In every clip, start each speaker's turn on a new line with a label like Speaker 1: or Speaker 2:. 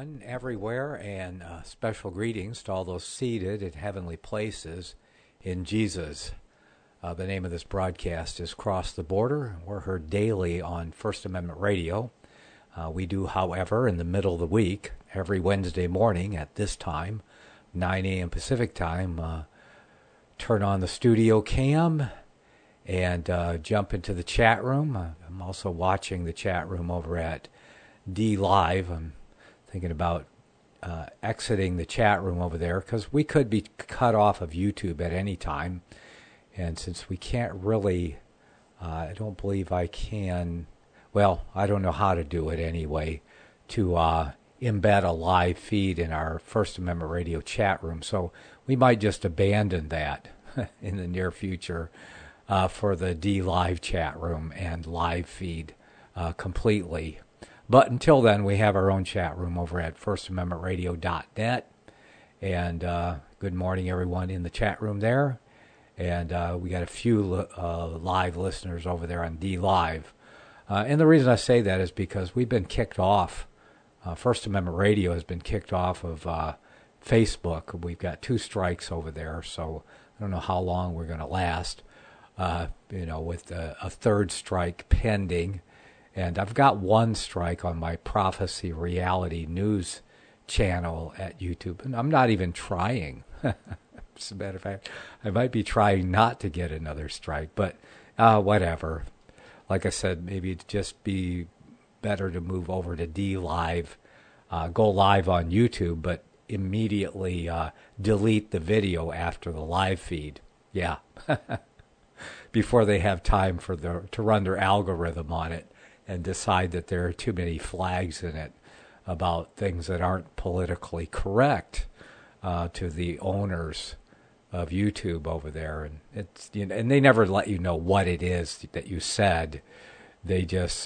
Speaker 1: everyone, everywhere, and special greetings to all those seated in heavenly places in Jesus. The name of this broadcast is Cross the Border. We're heard daily on First Amendment Radio. We do, however, in the middle of the week, every Wednesday morning at this time, 9 a.m. Pacific time, turn on the studio cam and jump into the chat room. I'm also watching the chat room over at D Live. I'm thinking about exiting the chat room over there because we could be cut off of YouTube at any time. And since we can't really, I don't believe I can, well, I don't know how to do it anyway, to embed a live feed in our First Amendment Radio chat room. So we might just abandon that in the near future for the D Live chat room and live feed completely. But until then, we have our own chat room over at firstamendmentradio.net. And good morning, everyone in the chat room there. And we got a few live listeners over there on D Live. And the reason I say that is because we've been kicked off. First Amendment Radio has been kicked off of Facebook. We've got 2 strikes over there, so I don't know how long we're going to last, with a 3rd strike pending. And I've got 1 strike on my Prophecy Reality News channel at YouTube, and I'm not even trying. As a matter of fact, I might be trying not to get another strike, but whatever. Like I said, maybe it'd just be better to move over to D Live, go live on YouTube, but immediately delete the video after the live feed. Yeah. Before they have time to run their algorithm on it and decide that there are too many flags in it about things that aren't politically correct to the owners of YouTube over there. And it's and they never let you know what it is that you said. They just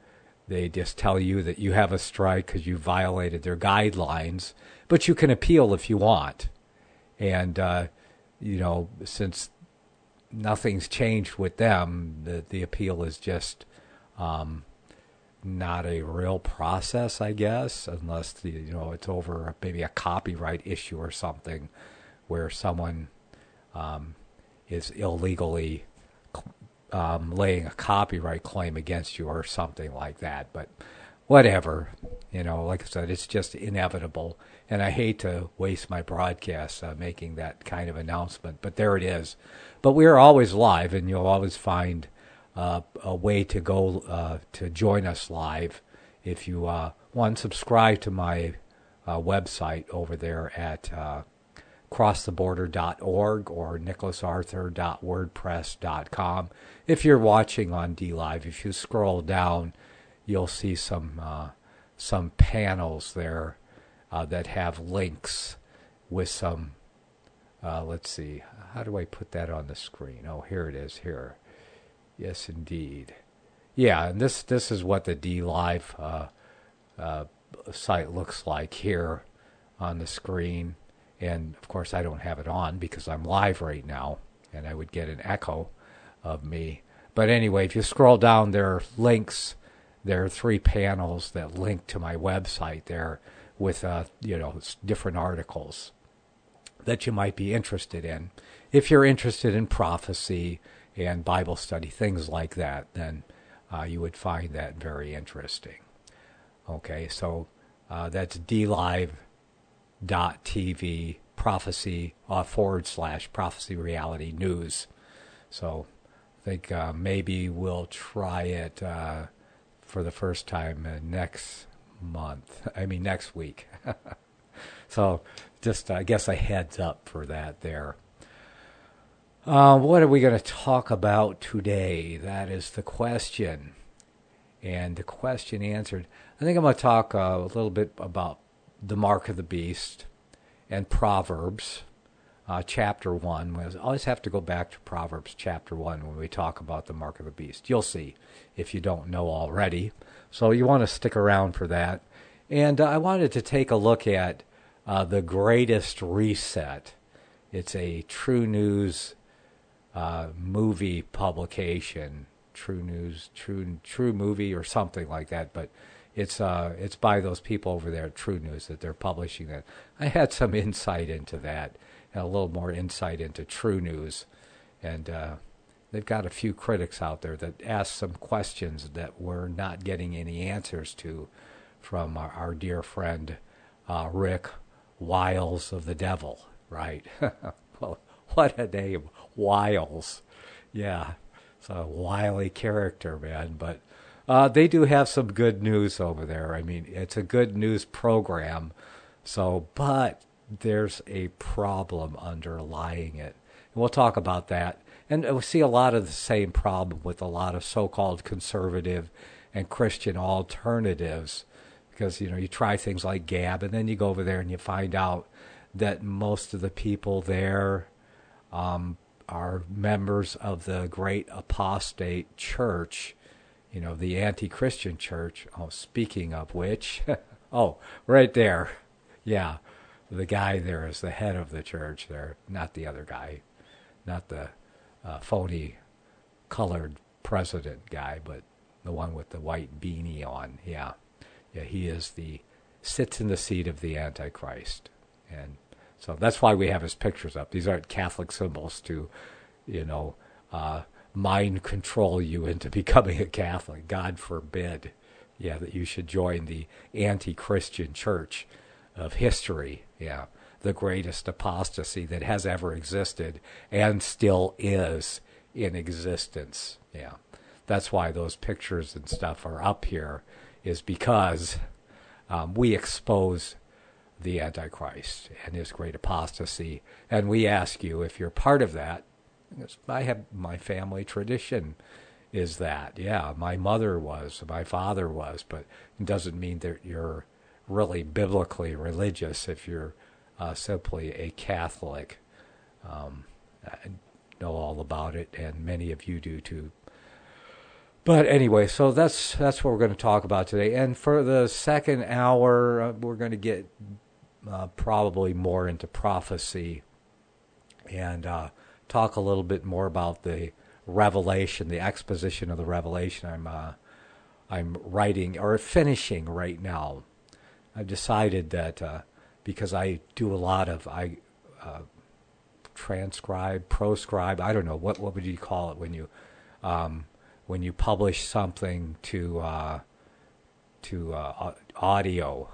Speaker 1: tell you that you have a strike because you violated their guidelines, but you can appeal if you want. And since nothing's changed with them, the appeal is just not a real process, I guess, unless it's over maybe a copyright issue or something where someone is illegally laying a copyright claim against you or something like that. But whatever, like I said, it's just inevitable. And I hate to waste my broadcast making that kind of announcement, but there it is. But we are always live, and you'll always find a way to go to join us live if you subscribe to my website over there at crosstheborder.org or nicholasarthur.wordpress.com. If you're watching on D Live, if you scroll down, you'll see some panels there that have links with some. Let's see, how do I put that on the screen? Oh, here it is. Here. Yes, indeed. Yeah, and this is what the D Live site looks like here on the screen. And, of course, I don't have it on because I'm live right now, and I would get an echo of me. But anyway, if you scroll down, there are links. There are 3 panels that link to my website there with, different articles that you might be interested in. If you're interested in prophecy and Bible study, things like that, then you would find that very interesting. Okay, so that's dlive.tv prophecy / prophecy reality news. So I think maybe we'll try it for the first time next week. So just, I guess, a heads up for that there. What are we going to talk about today? That is the question. And the question answered. I think I'm going to talk a little bit about the mark of the beast and Proverbs chapter 1. We always have to go back to Proverbs chapter 1 when we talk about the mark of the beast. You'll see if you don't know already. So you want to stick around for that. And I wanted to take a look at The Greatest Reset. It's a True News movie publication, True News, True Movie or something like that. But it's by those people over there at True News that they're publishing that. I had some insight into that, and a little more insight into True News, and they've got a few critics out there that ask some questions that we're not getting any answers to from our dear friend Rick Wiles of the Devil, right? Well, what a name, Wiles. Yeah, it's a wily character, man, but they do have some good news over there. I mean, it's a good news program, but there's a problem underlying it. And we'll talk about that. And we see a lot of the same problem with a lot of so-called conservative and Christian alternatives, because, you try things like Gab, and then you go over there and you find out that most of the people there are members of the great apostate church, the anti-Christian church. Oh, speaking of which, right there. Yeah, the guy there is the head of the church there, not the other guy, not the phony colored president guy, but the one with the white beanie on. Yeah, he sits in the seat of the Antichrist. And so that's why we have his pictures up. These aren't Catholic symbols to, mind control you into becoming a Catholic. God forbid, that you should join the anti-Christian church of history. Yeah, the greatest apostasy that has ever existed and still is in existence. Yeah, that's why those pictures and stuff are up here, is because we expose the Antichrist and his great apostasy. And we ask you if you're part of that. I have my family tradition is that. Yeah, my mother was, my father was, but it doesn't mean that you're really biblically religious if you're simply a Catholic. I know all about it, and many of you do too. But anyway, so that's what we're going to talk about today. And for the second hour, we're going to get probably more into prophecy and talk a little bit more about the revelation, the exposition of the revelation I'm writing or finishing right now. I've decided that because I do a lot of transcribe, proscribe. I don't know what would you call it when you publish something to audio.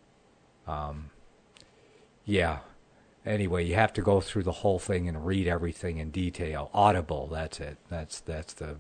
Speaker 1: Anyway, you have to go through the whole thing and read everything in detail. Audible, that's it. That's the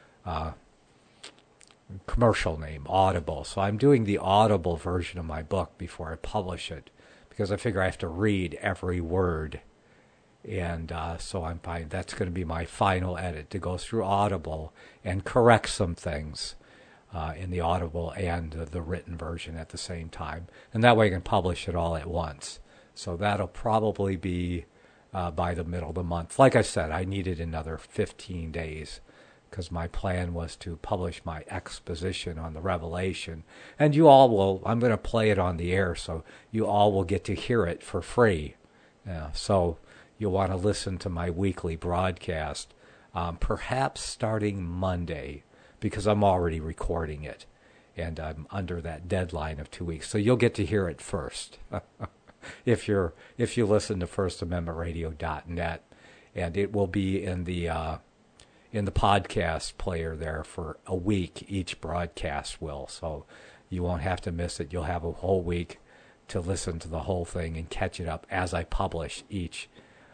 Speaker 1: commercial name, Audible. So I'm doing the Audible version of my book before I publish it, because I figure I have to read every word. And so I'm fine. That's going to be my final edit, to go through Audible and correct some things in the Audible and the written version at the same time. And that way I can publish it all at once. So that'll probably be by the middle of the month. Like I said, I needed another 15 days because my plan was to publish my exposition on the Revelation. And you all will, I'm going to play it on the air, so you all will get to hear it for free. So you'll want to listen to my weekly broadcast, perhaps starting Monday, because I'm already recording it, and I'm under that deadline of 2 weeks. So you'll get to hear it first. If you listen to FirstAmendmentRadio.net, and it will be in the podcast player there for a week. Each broadcast will, so you won't have to miss it. You'll have a whole week to listen to the whole thing and catch it up as I publish each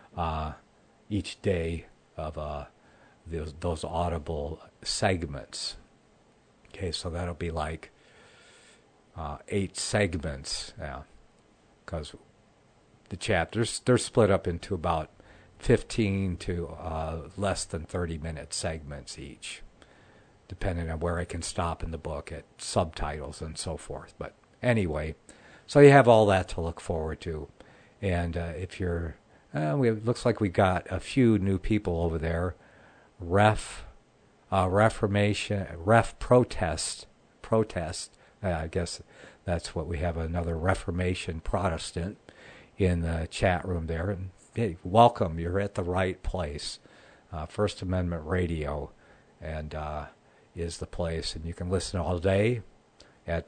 Speaker 1: day of those Audible segments. Okay, so that'll be like 8 segments. Yeah. Because the chapters, they're split up into about 15 to less than 30-minute segments each, depending on where I can stop in the book at subtitles and so forth. But anyway, so you have all that to look forward to. And if you're, looks like we got a few new people over there. Protest. I guess that's what we have, another Reformation Protestant in the chat room there. And hey, welcome. You're at the right place. First Amendment Radio and is the place. And you can listen all day. at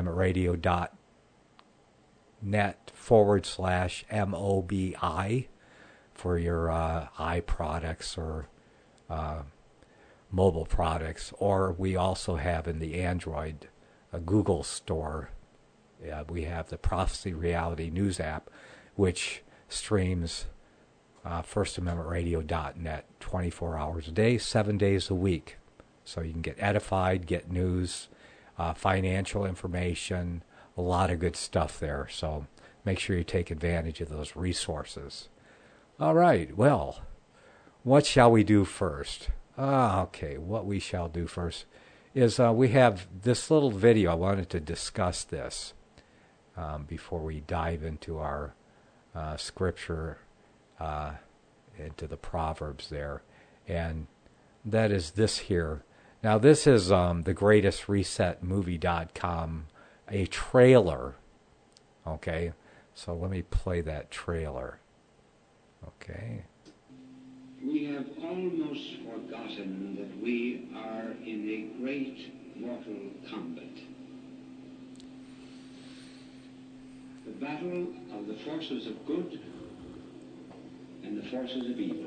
Speaker 1: firstamendmentradio.net/MOBI for your eye products or mobile products. Or we also have in the Android Google store, we have the Prophecy Reality News app, which streams firstamendmentradio.net 24 hours a day, 7 days a week. So you can get edified, get news, financial information, a lot of good stuff there. So make sure you take advantage of those resources. All right, well, what shall we do first? Okay, what we shall do first is we have this little video. I wanted to discuss this before we dive into our scripture, into the Proverbs there. And that is this here. Now, this is thegreatestresetmovie.com, a trailer. Okay, so let me play that trailer. Okay.
Speaker 2: We have almost forgotten that we are in a great mortal combat. The battle of the forces of good and the forces of evil.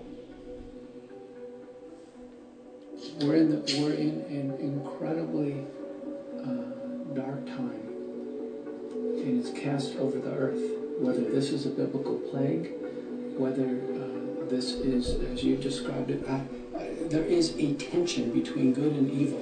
Speaker 3: We're in an incredibly dark time, and it's cast over the earth. Whether this is a biblical plague, whether this is, as you've described it, there is a tension between good and evil.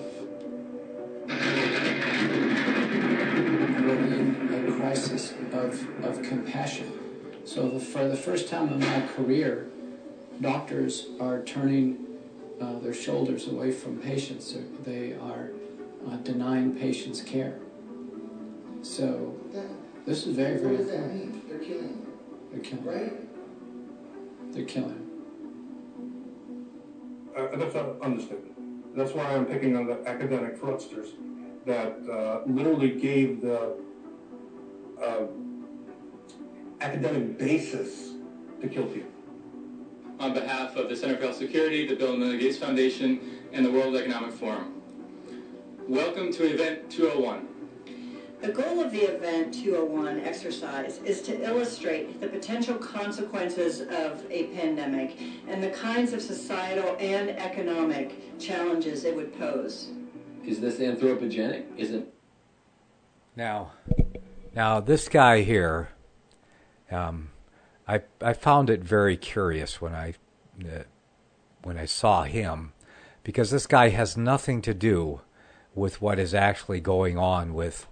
Speaker 3: We're in a crisis of compassion. So for the first time in my career, doctors are turning their shoulders away from patients. They are denying patients care. So this is very, very important. What does that mean? They're killing them. They're killing them. Right? They're killing them.
Speaker 4: That's an understatement. That's why I'm picking on the academic fraudsters that literally gave the academic basis to kill people.
Speaker 5: On behalf of the Center for Health Security, the Bill and Melinda Gates Foundation, and the World Economic Forum. Welcome to Event 201.
Speaker 6: The goal of the Event 201 exercise is to illustrate the potential consequences of a pandemic and the kinds of societal and economic challenges it would pose.
Speaker 7: Is this anthropogenic? Is it?
Speaker 1: Now this guy here, I found it very curious when I saw him, because this guy has nothing to do with what is actually going on with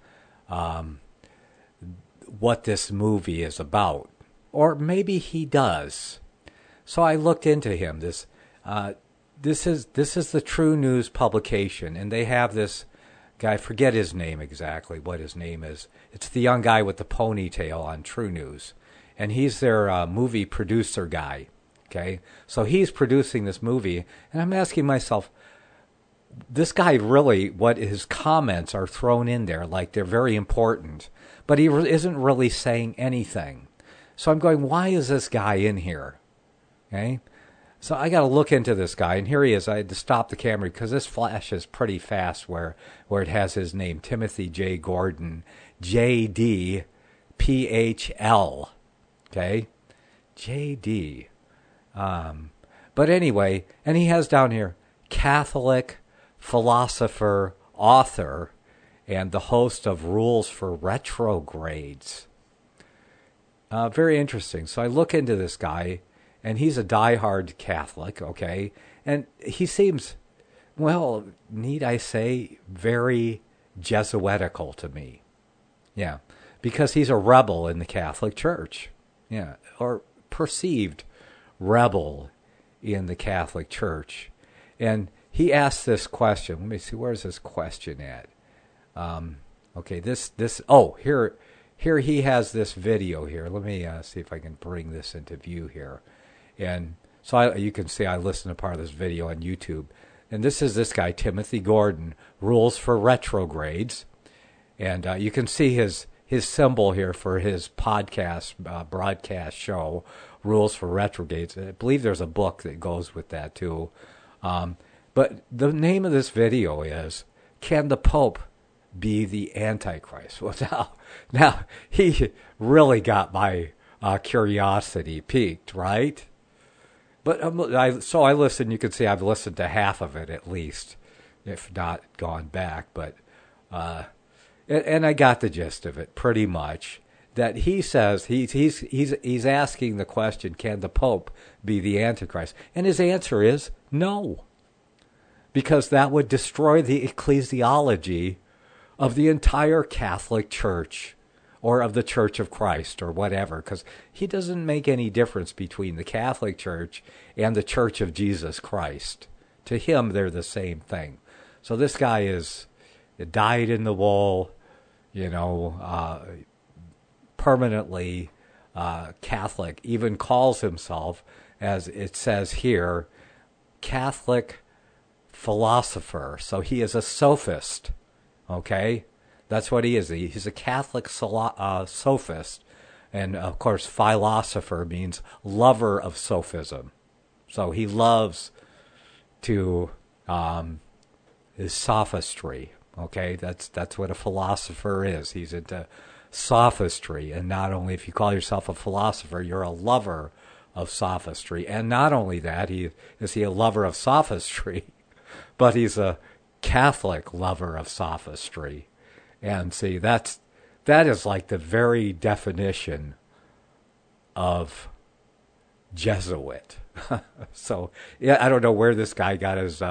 Speaker 1: what this movie is about, or maybe he does. So I looked into him. This is the True News publication, and they have this guy. I forget his name exactly. What his name is? It's the young guy with the ponytail on True News, and he's their movie producer guy. Okay, so he's producing this movie, and I'm asking myself, this guy really, what his comments are thrown in there like they're very important, but he isn't really saying anything. So I'm going, why is this guy in here? Okay, so I got to look into this guy, and here he is. I had to stop the camera because this flashes pretty fast where it has his name, Timothy J. Gordon, J.D. Ph.L. Okay, J.D. But anyway, and he has down here, Catholic, philosopher, author, and the host of Rules for Retrogrades. Very interesting. So I look into this guy, and he's a diehard Catholic, okay? And he seems, well, need I say, very Jesuitical to me. Yeah, because he's a rebel in the Catholic Church. Yeah, or perceived rebel in the Catholic Church. And he asked this question. Let me see, where's this question at? Okay, here he has this video here. Let me see if I can bring this into view here. And so you can see I listened to part of this video on YouTube. And this is this guy, Timothy Gordon, Rules for Retrogrades. And you can see his symbol here for his podcast, broadcast show, Rules for Retrogrades. I believe there's a book that goes with that too. But the name of this video is, Can the Pope be the Antichrist. Well, now he really got my curiosity piqued, right? But I listened. You can see I've listened to half of it at least, if not gone back. But and I got the gist of it pretty much. That he says he's asking the question: can the Pope be the Antichrist? And his answer is no, because that would destroy the ecclesiology of the entire Catholic Church, or of the Church of Christ, or whatever, because he doesn't make any difference between the Catholic Church and the Church of Jesus Christ. To him, they're the same thing. So this guy is dyed in the wool, permanently Catholic, even calls himself, as it says here, Catholic philosopher. So he is a sophist, okay? That's what he is. He's a Catholic sophist. And, of course, philosopher means lover of sophism. So he loves to his sophistry. Okay, that's what a philosopher is. He's into sophistry. And not only, if you call yourself a philosopher, you're a lover of sophistry. And not only that, is he a lover of sophistry, but he's a Catholic lover of sophistry. And see, that is like the very definition of Jesuit. So, yeah, I don't know where this guy got his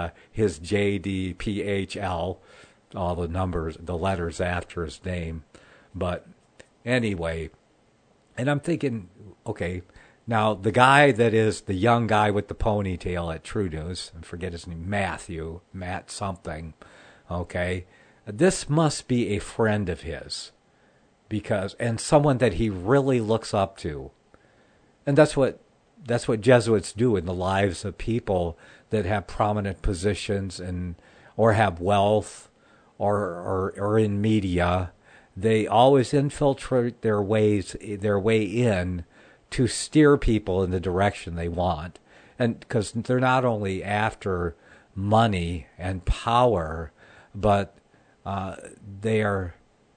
Speaker 1: JDPHL, all the numbers, the letters after his name. But anyway, and I'm thinking, okay, now the guy that is the young guy with the ponytail at True News, I forget his name, Matt something, okay, this must be a friend of his, and someone that he really looks up to. And that's what Jesuits do in the lives of people that have prominent positions or have wealth or in media. They always infiltrate their way in to steer people in the direction they want. And because they're not only after money and power, but they are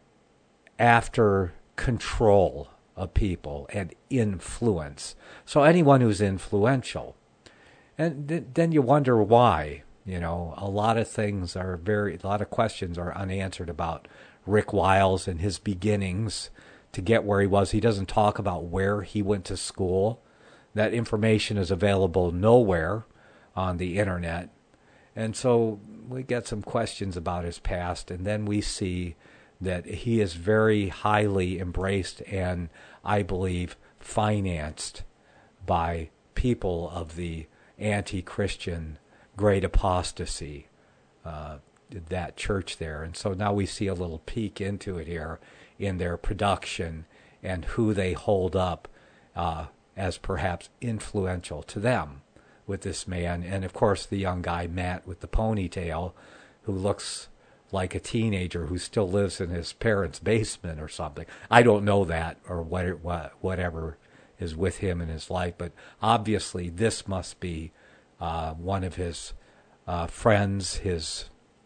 Speaker 1: after control of people and influence. So anyone who's influential. And then you wonder why. A lot of questions are unanswered about Rick Wiles and his beginnings to get where he was. He doesn't talk about where he went to school. That information is available nowhere on the internet. And so we get some questions about his past, and then we see that he is very highly embraced and, I believe, financed by people of the anti-Christian great apostasy, that church there. And so now we see a little peek into it here in their production and who they hold up as perhaps influential to them with this man. And, of course, the young guy, Matt, with the ponytail, who looks like a teenager who still lives in his parents' basement or something. I don't know that or whatever is with him in his life, but obviously this must be one of his friends, his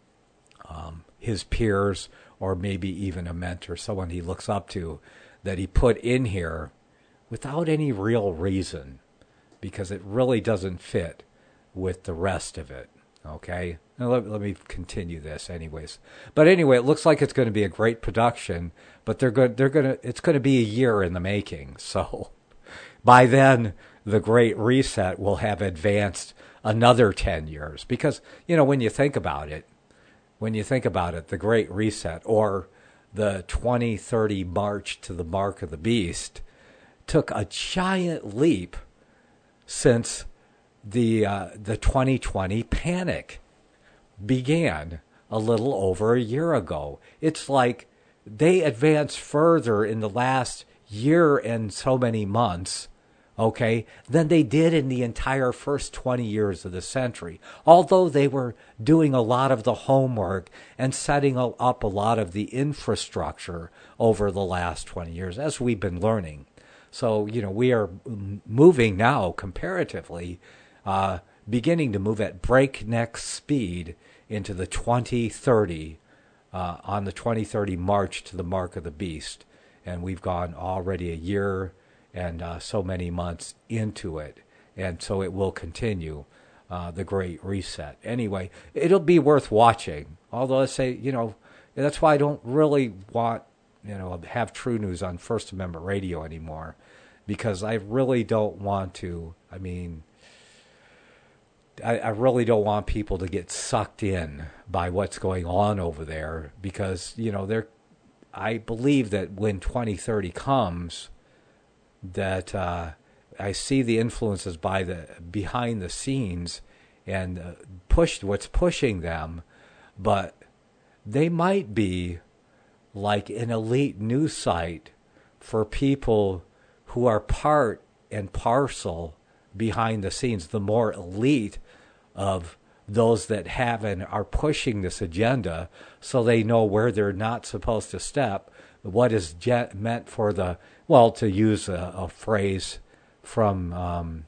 Speaker 1: peers, or maybe even a mentor, someone he looks up to, that he put in here without any real reason, because it really doesn't fit with the rest of it. Okay, now let me continue this, anyways. But anyway, it looks like it's going to be a great production, but it's going to be a year in the making. So by then, the Great Reset will have advanced another 10 years, because when you think about it, the Great Reset, or the 2030 March to the Mark of the Beast, took a giant leap since the 2020 panic began a little over a year ago. It's like they advanced further in the last year and so many months, okay, than they did in the entire first 20 years of the century. Although they were doing a lot of the homework and setting up a lot of the infrastructure over the last 20 years, as we've been learning. So, we are moving now comparatively, beginning to move at breakneck speed into the 2030 on the 2030 march to the mark of the beast. And we've gone already a year and so many months into it. And so it will continue, the Great Reset. Anyway, it'll be worth watching. Although I say, that's why I don't really want, have True News on First Amendment Radio anymore. Because I really don't want to, I really don't want people to get sucked in by what's going on over there. Because, I believe that when 2030 comes, that I see the influences behind the scenes and what's pushing them, but they might be like an elite news site for people who are part and parcel behind the scenes, the more elite of those that have and are pushing this agenda, so they know where they're not supposed to step, what is meant for to use a phrase from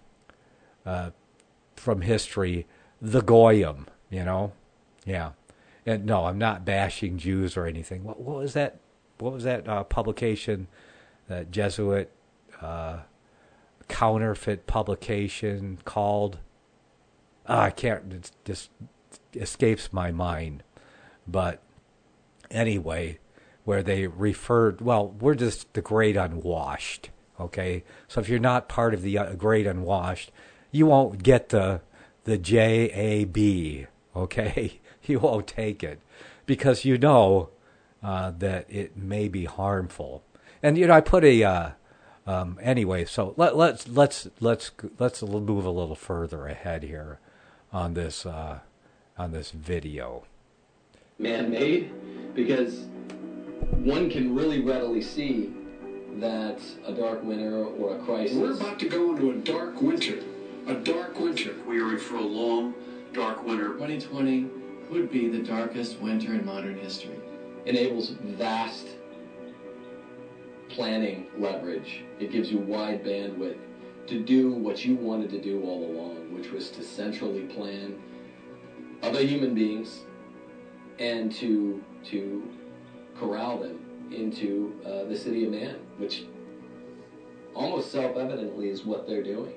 Speaker 1: history, the goyim, yeah. And no, I'm not bashing Jews or anything. What was that? What was that publication, that Jesuit counterfeit publication called? I can't. It just escapes my mind. But anyway, where they referred, we're just the great unwashed. Okay, so if you're not part of the great unwashed, you won't get the JAB. Okay, you won't take it because that it may be harmful. And I put a anyway. So let's move a little further ahead here on this video.
Speaker 7: Man-made, because one can really readily see that a dark winter or a crisis.
Speaker 8: We're about to go into a dark winter. A dark winter. We are in for a long, dark winter.
Speaker 3: 2020 would be the darkest winter in modern history.
Speaker 7: Enables vast planning leverage. It gives you wide bandwidth to do what you wanted to do all along, which was to centrally plan other human beings and to corral them into the city of man, which almost self-evidently is what they're doing.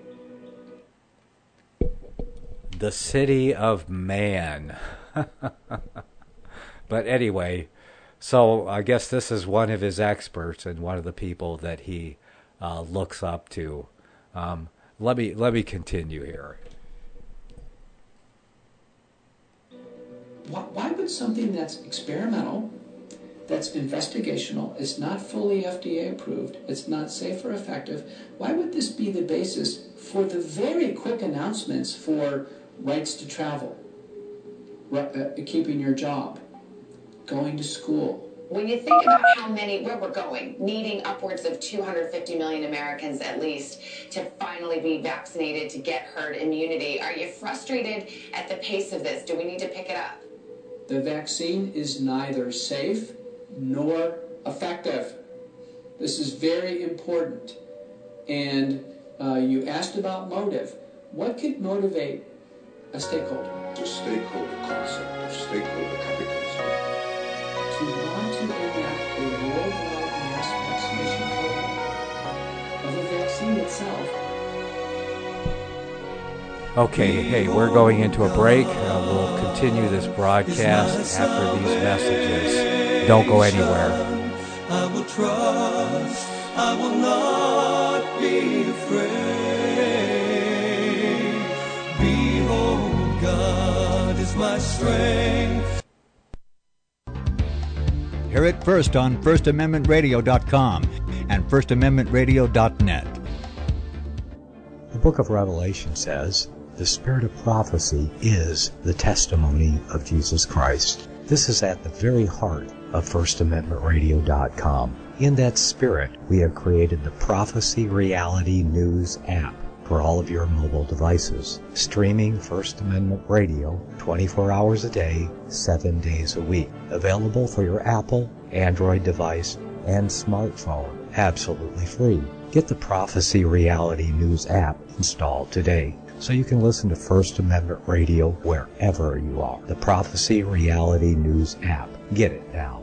Speaker 1: The city of man. But anyway, so I guess this is one of his experts and one of the people that he looks up to. Let me continue here.
Speaker 3: Why would something that's experimental, that's investigational, it's not fully FDA approved, it's not safe or effective, why would this be the basis for the very quick announcements for rights to travel, keeping your job, going to school?
Speaker 9: When you think about where we're going, needing upwards of 250 million Americans at least to finally be vaccinated to get herd immunity, are you frustrated at the pace of this? Do we need to pick it up?
Speaker 3: The vaccine is neither safe nor effective. This is very important. And you asked about motive. What could motivate a stakeholder?
Speaker 8: The stakeholder concept of stakeholder capitalism.
Speaker 3: To want to enact a worldwide mass vaccination program of the vaccine itself.
Speaker 1: Okay, hey, we're going into a break. We'll continue this broadcast after these messages. Don't go anywhere.
Speaker 10: I will trust, I will not be afraid. Behold, God is my strength.
Speaker 11: Hear it first on FirstAmendmentRadio.com and FirstAmendmentRadio.net.
Speaker 12: The book of Revelation says, the spirit of prophecy is the testimony of Jesus Christ. This is at the very heart of FirstAmendmentRadio.com. In that spirit, we have created the Prophecy Reality News app for all of your mobile devices, streaming First Amendment Radio 24 hours a day, 7 days a week. Available for your Apple, Android device, and smartphone, absolutely free. Get the Prophecy Reality News app installed today. so you can listen to First Amendment Radio wherever you are. The Prophecy Reality News app. Get it now.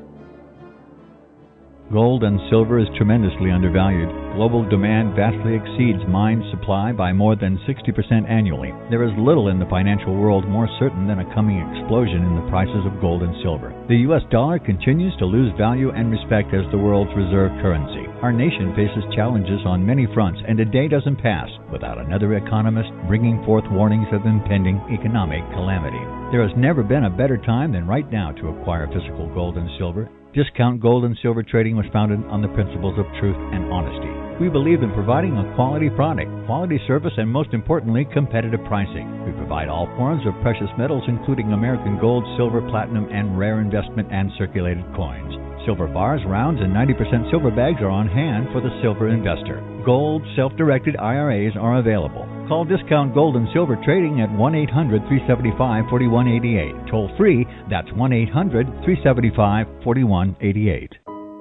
Speaker 11: Gold and silver is tremendously undervalued. Global demand vastly exceeds mine supply by more than 60% annually. There is little in the financial world more certain than a coming explosion in the prices of gold and silver. The U.S. dollar continues to lose value and respect as the world's reserve currency. Our nation faces challenges on many fronts, and a day doesn't pass without another economist bringing forth warnings of impending economic calamity. There has never been a better time than right now to acquire physical gold and silver. Discount Gold and Silver Trading was founded on the principles of truth and honesty. We believe in providing a quality product, quality service, and most importantly, competitive pricing. We provide all forms of precious metals, including American gold, silver, platinum, and rare investment and circulated coins. Silver bars, rounds, and 90% silver bags are on hand for the silver investor. Gold self-directed IRAs are available. Call Discount Gold and Silver Trading at 1-800-375-4188. Toll free, that's 1-800-375-4188.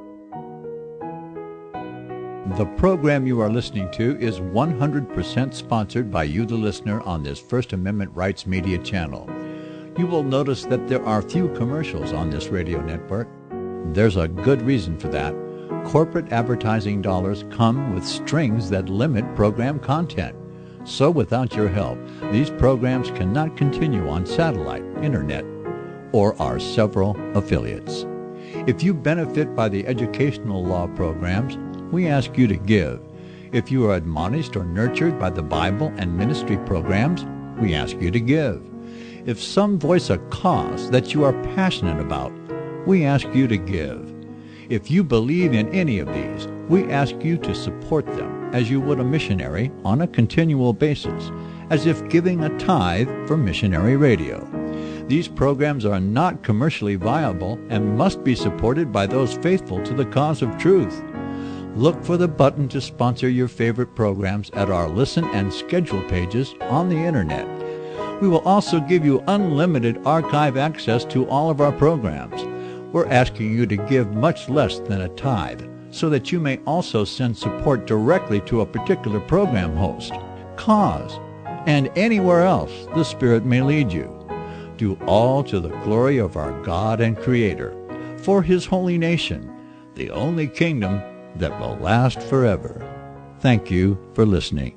Speaker 13: The program you are listening to is 100% sponsored by you, the listener, on this First Amendment Rights Media channel. You will notice that there are few commercials on this radio network. There's a good reason for that. Corporate advertising dollars come with strings that limit program content. So without your help, these programs cannot continue on satellite, internet, or our several affiliates. If you benefit by the educational law programs, we ask you to give. If you are admonished or nurtured by the Bible and ministry programs, we ask you to give. If some voice a cause that you are passionate about, we ask you to give. If you believe in any of these, we ask you to support them as you would a missionary on a continual basis, as if giving a tithe for missionary radio. These programs are not commercially viable and must be supported by those faithful to the cause of truth. Look for the button to sponsor your favorite programs at our listen and schedule pages on the internet. We will also give you unlimited archive access to all of our programs. We're asking you to give much less than a tithe, so that you may also send support directly to a particular program host, cause, and anywhere else the Spirit may lead you. Do all to the glory of our God and Creator, for His holy nation, the only kingdom that will last forever. Thank you for listening.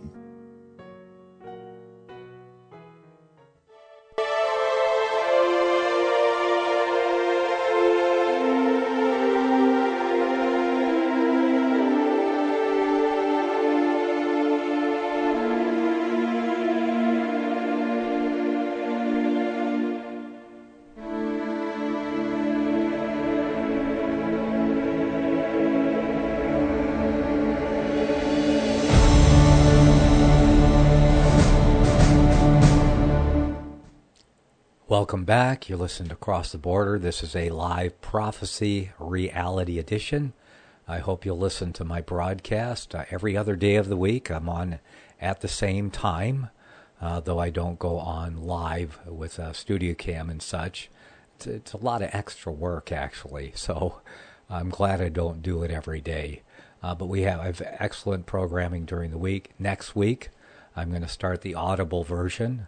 Speaker 1: Welcome back. You listened to Across the Border. This is a live prophecy reality edition. I hope you'll listen to my broadcast every other day of the week. I'm on at the same time, though I don't go on live with a studio cam and such. It's a lot of extra work, actually, so I'm glad I don't do it every day. But I have excellent programming during the week. Next week, I'm going to start the Audible version.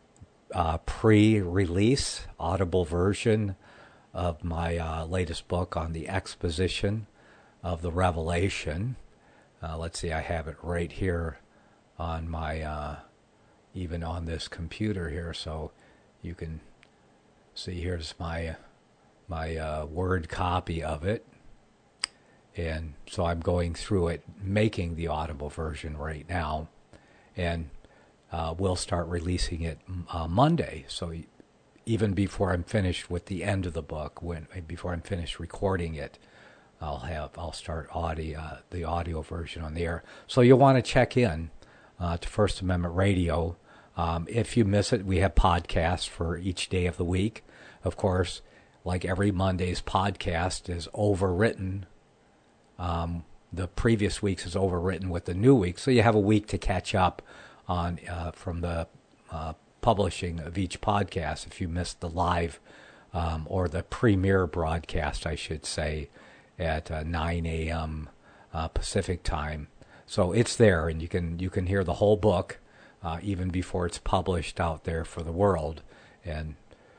Speaker 1: Pre-release Audible version of my latest book on the exposition of the Revelation. Let's see, I have it right here on my, even on this computer here, so you can see here's my Word copy of it. And so I'm going through it, making the Audible version right now, and we'll start releasing it Monday. So even before I'm finished with the end of the book, before I'm finished recording it, I'll start the audio version on the air. So you'll want to check in to First Amendment Radio. If you miss it, we have podcasts for each day of the week. Of course, like every Monday's podcast is overwritten. The previous week's is overwritten with the new week, so you have a week to catch up on from the publishing of each podcast if you missed the live or the premiere broadcast, I should say, at 9 a.m. Pacific time. So it's there, and you can hear the whole book even before it's published out there for the world. And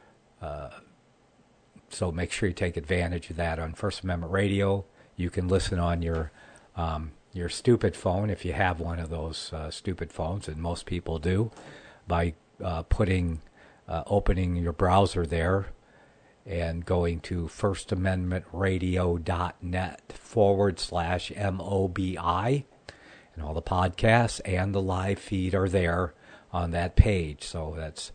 Speaker 1: so make sure you take advantage of that on First Amendment Radio. You can listen on your stupid phone, if you have one of those stupid phones, and most people do, by opening your browser there and going to firstamendmentradio.net/MOBI, and all the podcasts and the live feed are there on that page. So that's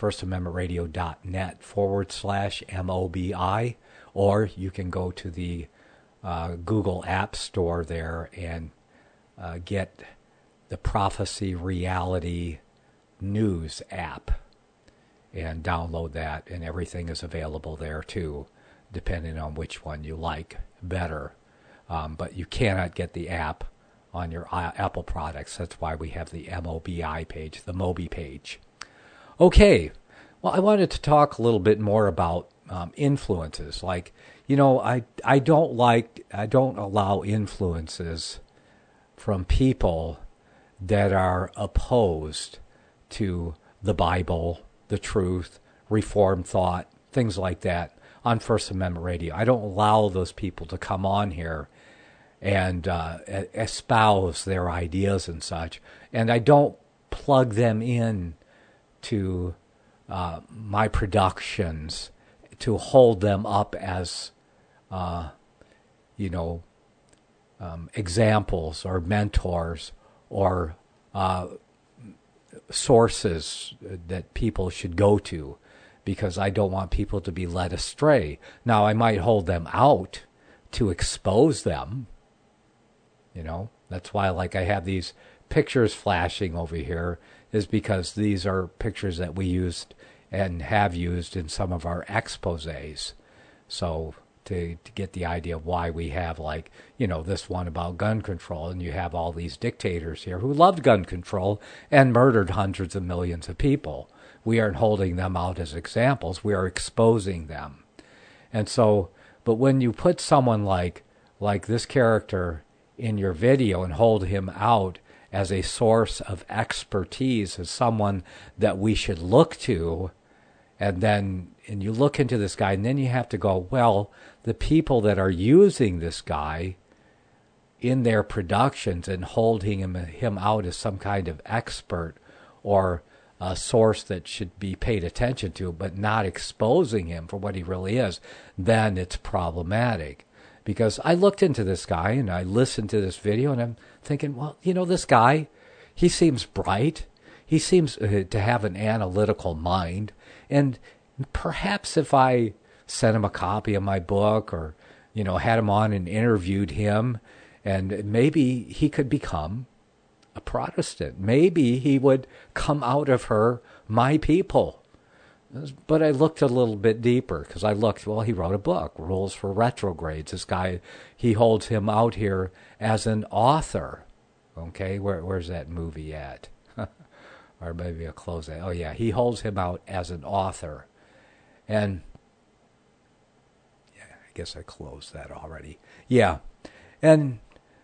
Speaker 1: firstamendmentradio.net/MOBI, or you can go to the Google App Store there and get the Prophecy Reality News app and download that, and everything is available there too, depending on which one you like better. But you cannot get the app on your Apple products. That's why we have the MOBI page, the Mobi page. Okay, well, I wanted to talk a little bit more about influences. Like, I don't allow influences from people that are opposed to the Bible, the truth, Reformed thought, things like that on First Amendment Radio. I don't allow those people to come on here and espouse their ideas and such. And I don't plug them in to my productions to hold them up as, examples or mentors or sources that people should go to, because I don't want people to be led astray. Now, I might hold them out to expose them. That's why, I have these pictures flashing over here, is because these are pictures that we used and have used in some of our exposés. So to get the idea of why we have, this one about gun control, and you have all these dictators here who loved gun control and murdered hundreds of millions of people. We aren't holding them out as examples. We are exposing them. And so, but when you put someone like this character in your video and hold him out as a source of expertise, as someone that we should look to, and you look into this guy, and then you have to go, well, the people that are using this guy in their productions and holding him out as some kind of expert or a source that should be paid attention to, but not exposing him for what he really is, then it's problematic. Because I looked into this guy and I listened to this video, and I'm thinking, well, this guy, he seems bright. He seems to have an analytical mind. And perhaps if I sent him a copy of my book, or, had him on and interviewed him, and maybe he could become a Protestant. Maybe he would come out of her, my people. But I looked a little bit deeper, because I looked, he wrote a book, Rules for Retrogrades. This guy, he holds him out here as an author. Okay, where's that movie at? Or maybe I'll close that. Oh, yeah, he holds him out as an author. And, I guess I closed that already. Yeah, and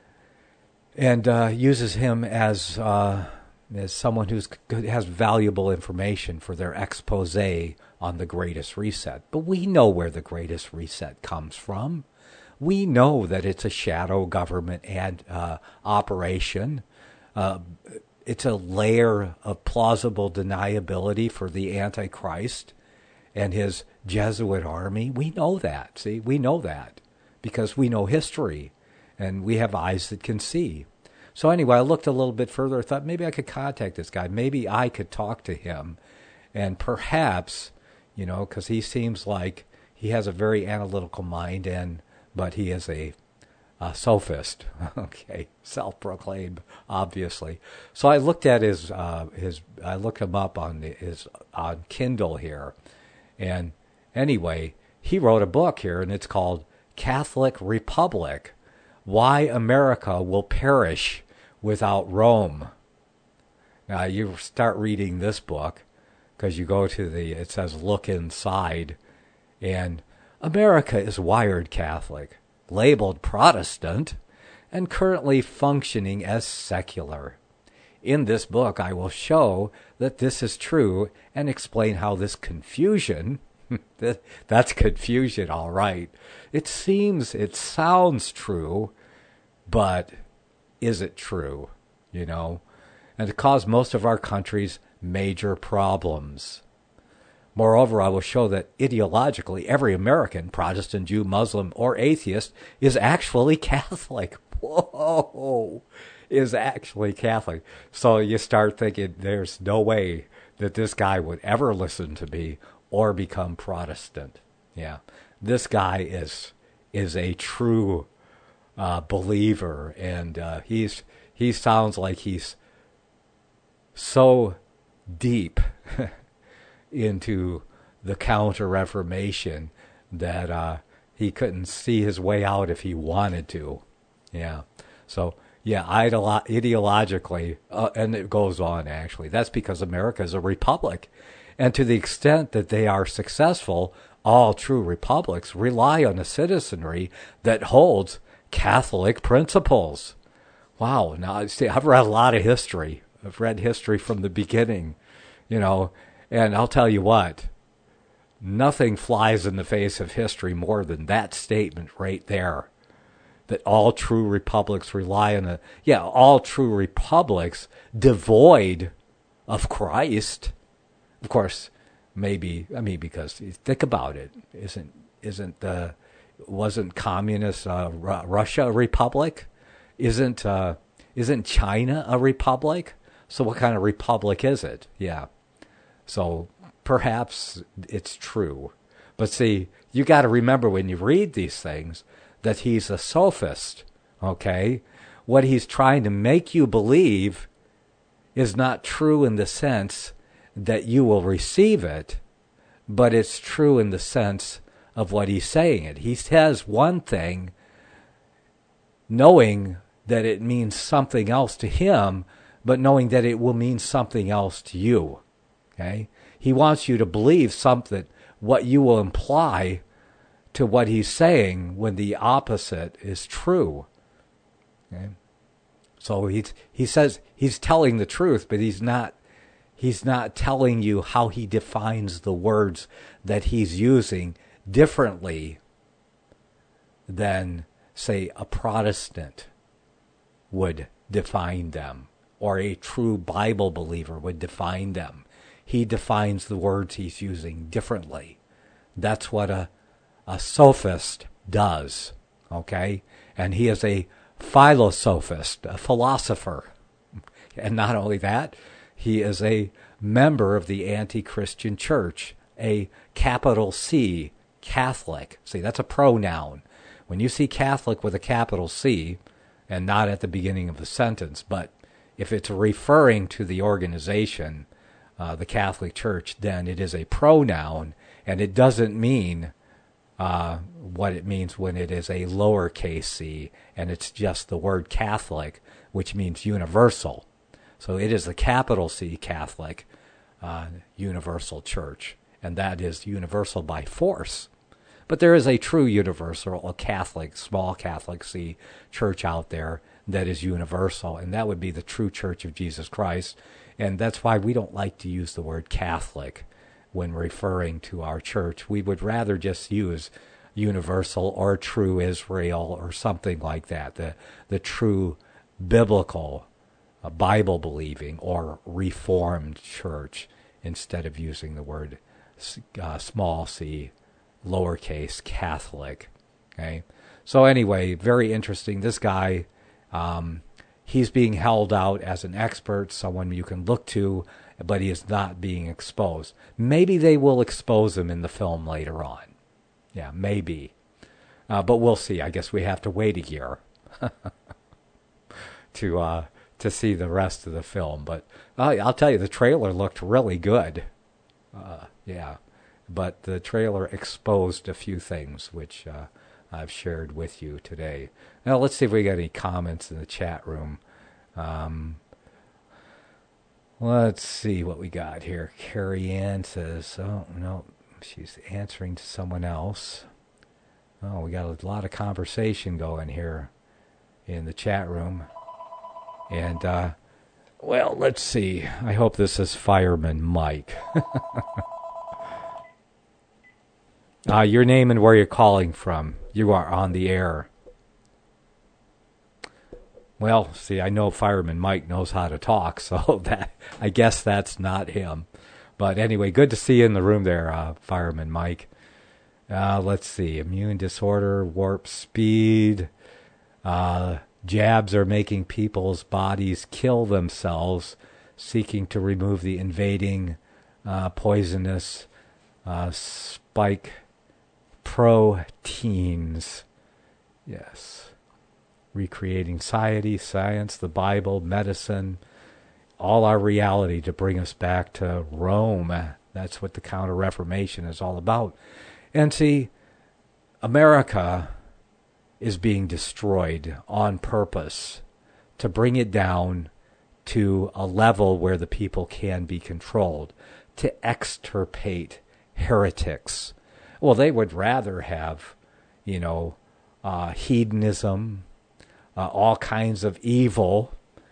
Speaker 1: uses him as someone who has valuable information for their expose on the Greatest Reset. But we know where the Greatest Reset comes from. We know that it's a shadow government operation. It's a layer of plausible deniability for the Antichrist and his Jesuit army. We know that. See, we know that because we know history and we have eyes that can see. So anyway, I looked a little bit further. I thought maybe I could contact this guy. Maybe I could talk to him. And perhaps, because he seems like he has a very analytical mind, but he is a sophist. Okay, self-proclaimed, obviously. So I looked at I looked him up on Kindle here. And anyway, he wrote a book here, and it's called Catholic Republic: Why America Will Perish Without Rome. Now, you start reading this book, because you go to it says look inside, and America is wired Catholic, labeled Protestant, and currently functioning as secular. In this book, I will show that this is true and explain how this confusion, that's confusion, all right. It sounds true, but is it true? You know? And it caused most of our country's major problems. Moreover, I will show that ideologically every American, Protestant, Jew, Muslim, or atheist, is actually Catholic. Whoa! Is actually Catholic. So you start thinking, there's no way that this guy would ever listen to me or become Protestant. Yeah. This guy is a true believer, and he sounds like he's so deep into the Counter-Reformation that he couldn't see his way out if he wanted to. Yeah. So, yeah, ideologically, and it goes on, actually. That's because America is a republic. And to the extent that they are successful, all true republics rely on a citizenry that holds Catholic principles. Wow. Now, see, I've read a lot of history. I've read history from the beginning, you know, and I'll tell you what, nothing flies in the face of history more than that statement right there, that all true republics rely on all true republics devoid of Christ. Of course, because think about it, wasn't communist Russia a republic? Isn't China a republic? So what kind of republic is it? Yeah. So perhaps it's true. But see, you got to remember when you read these things that he's a sophist, okay? What he's trying to make you believe is not true in the sense that you will receive it, but it's true in the sense of what he's saying it. He says one thing knowing that it means something else to him, but knowing that it will mean something else to you. Okay? He wants you to believe something, what you will imply to what he's saying when the opposite is true. Okay? So he says he's telling the truth, but he's not telling you how he defines the words that he's using differently than, say, a Protestant would define them, or a true Bible believer would define them. He defines the words he's using differently. That's what a sophist does, okay? And he is a philosophist, a philosopher. And not only that, he is a member of the anti-Christian church, a capital C, Catholic. See, that's a pronoun. When you see Catholic with a capital C, and not at the beginning of the sentence, but if it's referring to the organization, the Catholic Church, then it is a pronoun, and it doesn't mean what it means when it is a lowercase c, and it's just the word Catholic, which means universal. So it is the capital C, Catholic, universal church, and that is universal by force. But there is a true universal, a Catholic, small Catholic C church out there that is universal, and that would be the true Church of Jesus Christ. And that's why we don't like to use the word Catholic when referring to our church. We would rather just use universal or true Israel or something like that, the true biblical, Bible-believing or Reformed church, instead of using the word small c, lowercase Catholic. Okay, so anyway, very interesting. This guy, he's being held out as an expert, someone you can look to, but he is not being exposed. Maybe they will expose him in the film later on. Yeah, maybe. But we'll see. I guess we have to wait a year to see the rest of the film. But I'll tell you, the trailer looked really good. Yeah. But the trailer exposed a few things, which I've shared with you today. Now, let's see if we got any comments in the chat room. Let's see what we got here. Carrie Ann says, oh, no, she's answering to someone else. Oh, we got a lot of conversation going here in the chat room. And Well, let's see. I hope this is Fireman Mike. Your name and where you're calling from. You are on the air. Well, see, I know Fireman Mike knows how to talk, so that I guess that's not him. But anyway, good to see you in the room there, Fireman Mike. Let's see. Immune disorder, warp speed. Jabs are making people's bodies kill themselves, seeking to remove the invading poisonous spike proteins. Yes. Recreating society, science, the Bible, medicine, all our reality to bring us back to Rome. That's what the Counter-Reformation is all about. And see, America is being destroyed on purpose to bring it down to a level where the people can be controlled, to extirpate heretics. Well, they would rather have, hedonism, all kinds of evil,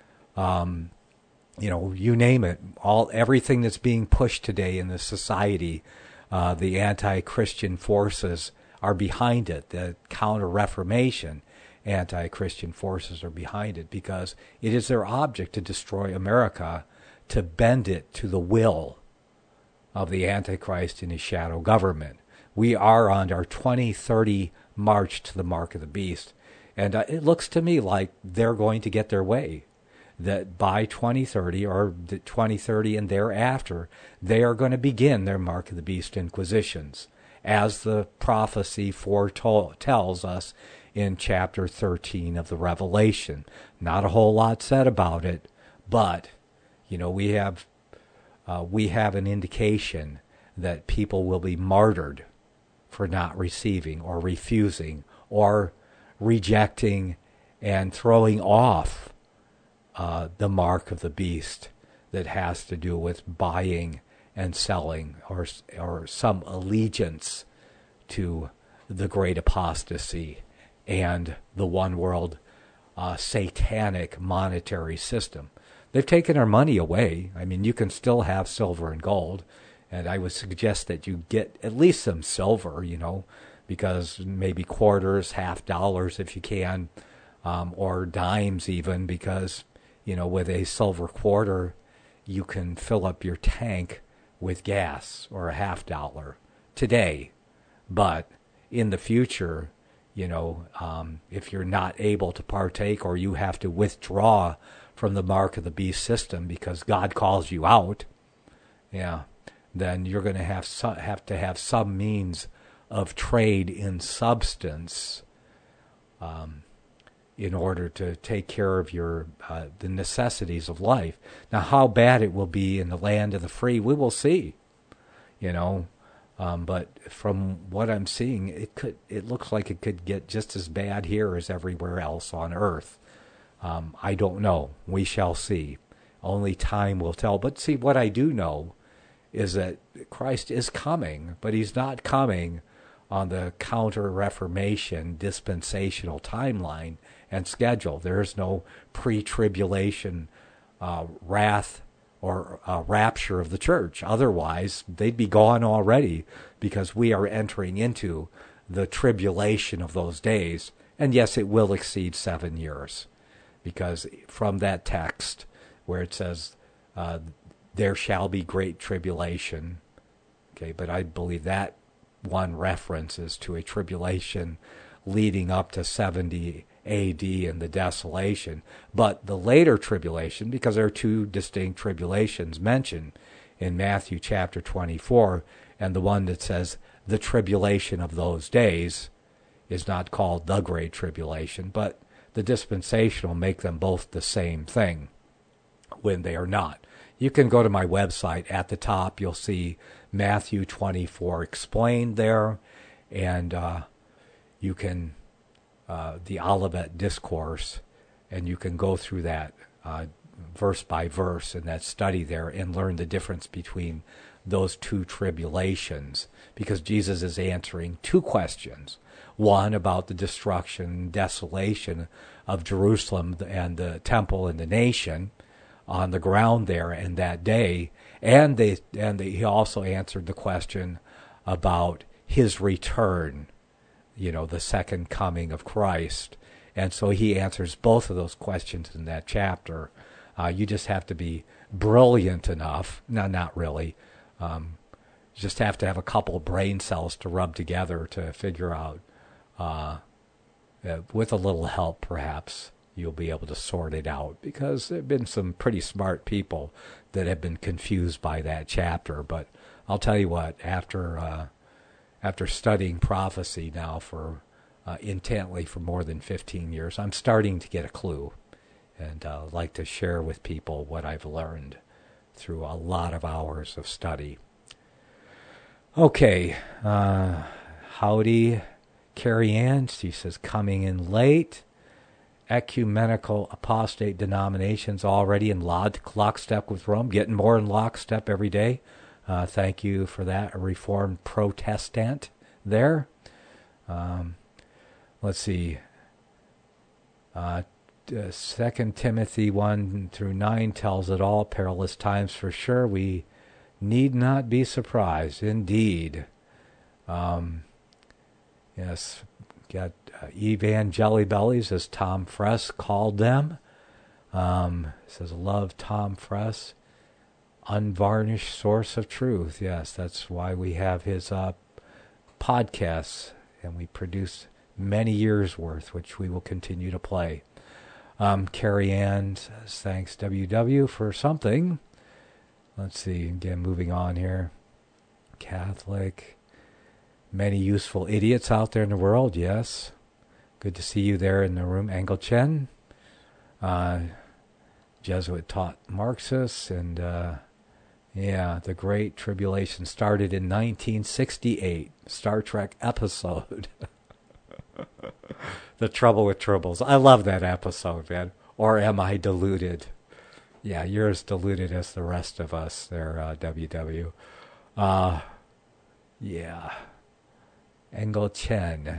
Speaker 1: you name it, everything that's being pushed today in the society, the anti-Christian forces are behind it. The Counter-Reformation anti-Christian forces are behind it because it is their object to destroy America, to bend it to the will of the Antichrist and his shadow government. We are on our 2030 march to the mark of the beast. And it looks to me like they're going to get their way. That by 2030 or 2030 and thereafter, they are going to begin their mark of the beast inquisitions, as the prophecy foretells us in chapter 13 of the Revelation. Not a whole lot said about it, but we have an indication that people will be martyred for not receiving or refusing or rejecting and throwing off the mark of the beast that has to do with buying and selling or some allegiance to the great apostasy and the one world satanic monetary system. They've taken our money away. I mean, you can still have silver and gold, and I would suggest that you get at least some silver, because maybe quarters, $50 if you can, or dimes even, because, with a silver quarter, you can fill up your tank with gas, or a $50 today. But in the future, if you're not able to partake or you have to withdraw from the mark of the beast system because God calls you out, then you're going to have some means of trade in substance in order to take care of your the necessities of life. Now, how bad it will be in the land of the free, we will see. But from what I'm seeing, it looks like it could get just as bad here as everywhere else on earth. I don't know. We shall see. Only time will tell. But see, what I do know is that Christ is coming, but he's not coming on the Counter-Reformation dispensational timeline and schedule. There's no pre-tribulation wrath or rapture of the church. Otherwise, they'd be gone already, because we are entering into the tribulation of those days. And yes, it will exceed 7 years, because from that text where it says, there shall be great tribulation, okay, but I believe that one reference is to a tribulation leading up to 70 AD and the desolation. But the later tribulation, because there are two distinct tribulations mentioned in Matthew chapter 24, and the one that says the tribulation of those days is not called the Great Tribulation, but the dispensational make them both the same thing when they are not. You can go to my website. At the top, you'll see Matthew 24 explained there, and you can, the Olivet Discourse, and you can go through that verse by verse in that study there and learn the difference between those two tribulations, because Jesus is answering two questions. One about the destruction, desolation of Jerusalem and the temple and the nation, on the ground there in that day. And he also answered the question about his return, the second coming of Christ. And so he answers both of those questions in that chapter. You just have to be brilliant enough. No, not really. You just have to have a couple of brain cells to rub together to figure out, with a little help perhaps, you'll be able to sort it out, because there have been some pretty smart people that have been confused by that chapter. But I'll tell you what, after studying prophecy now for intently for more than 15 years, I'm starting to get a clue, and like to share with people what I've learned through a lot of hours of study. Okay, howdy, Carrie Ann. She says, coming in late. Ecumenical apostate denominations already in lockstep with Rome, getting more in lockstep every day. Thank you for that, a Reformed Protestant there. Let's see. 2 Timothy 1-9 tells it all. Perilous times for sure. We need not be surprised. Indeed. Yes, got Evangeli Bellies, as Tom Fress called them. Says, love Tom Fress. Unvarnished source of truth. Yes, that's why we have his podcasts, and we produce many years worth, which we will continue to play. Carrie Ann says, thanks WW for something. Let's see, again, moving on here. Catholic. Many useful idiots out there in the world, yes. Good to see you there in the room. Engel Chen. Jesuit taught Marxists, and the Great Tribulation started in 1968. Star Trek episode. The Trouble with Tribbles. I love that episode, man. Or am I deluded? Yeah, you're as deluded as the rest of us there, WW. Yeah. Engel Chen.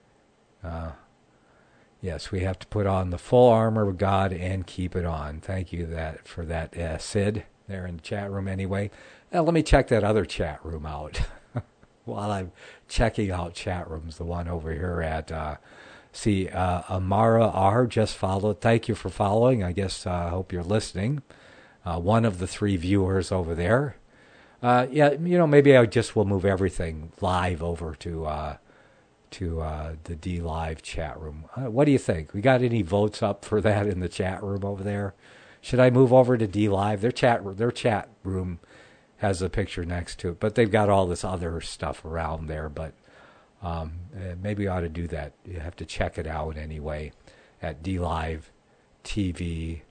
Speaker 1: Yes, we have to put on the full armor of God and keep it on. Thank you for that, Sid, there in the chat room anyway. Now, let me check that other chat room out. While I'm checking out chat rooms, the one over here at, Amara R. just followed. Thank you for following. I guess I hope you're listening. One of the 3 viewers over there. Maybe I just will move everything live over to the D Live chat room. What do you think? We got any votes up for that in the chat room over there? Should I move over to D Live? Their chat room has a picture next to it, but they've got all this other stuff around there. But maybe I ought to do that. You have to check it out anyway at DLive TV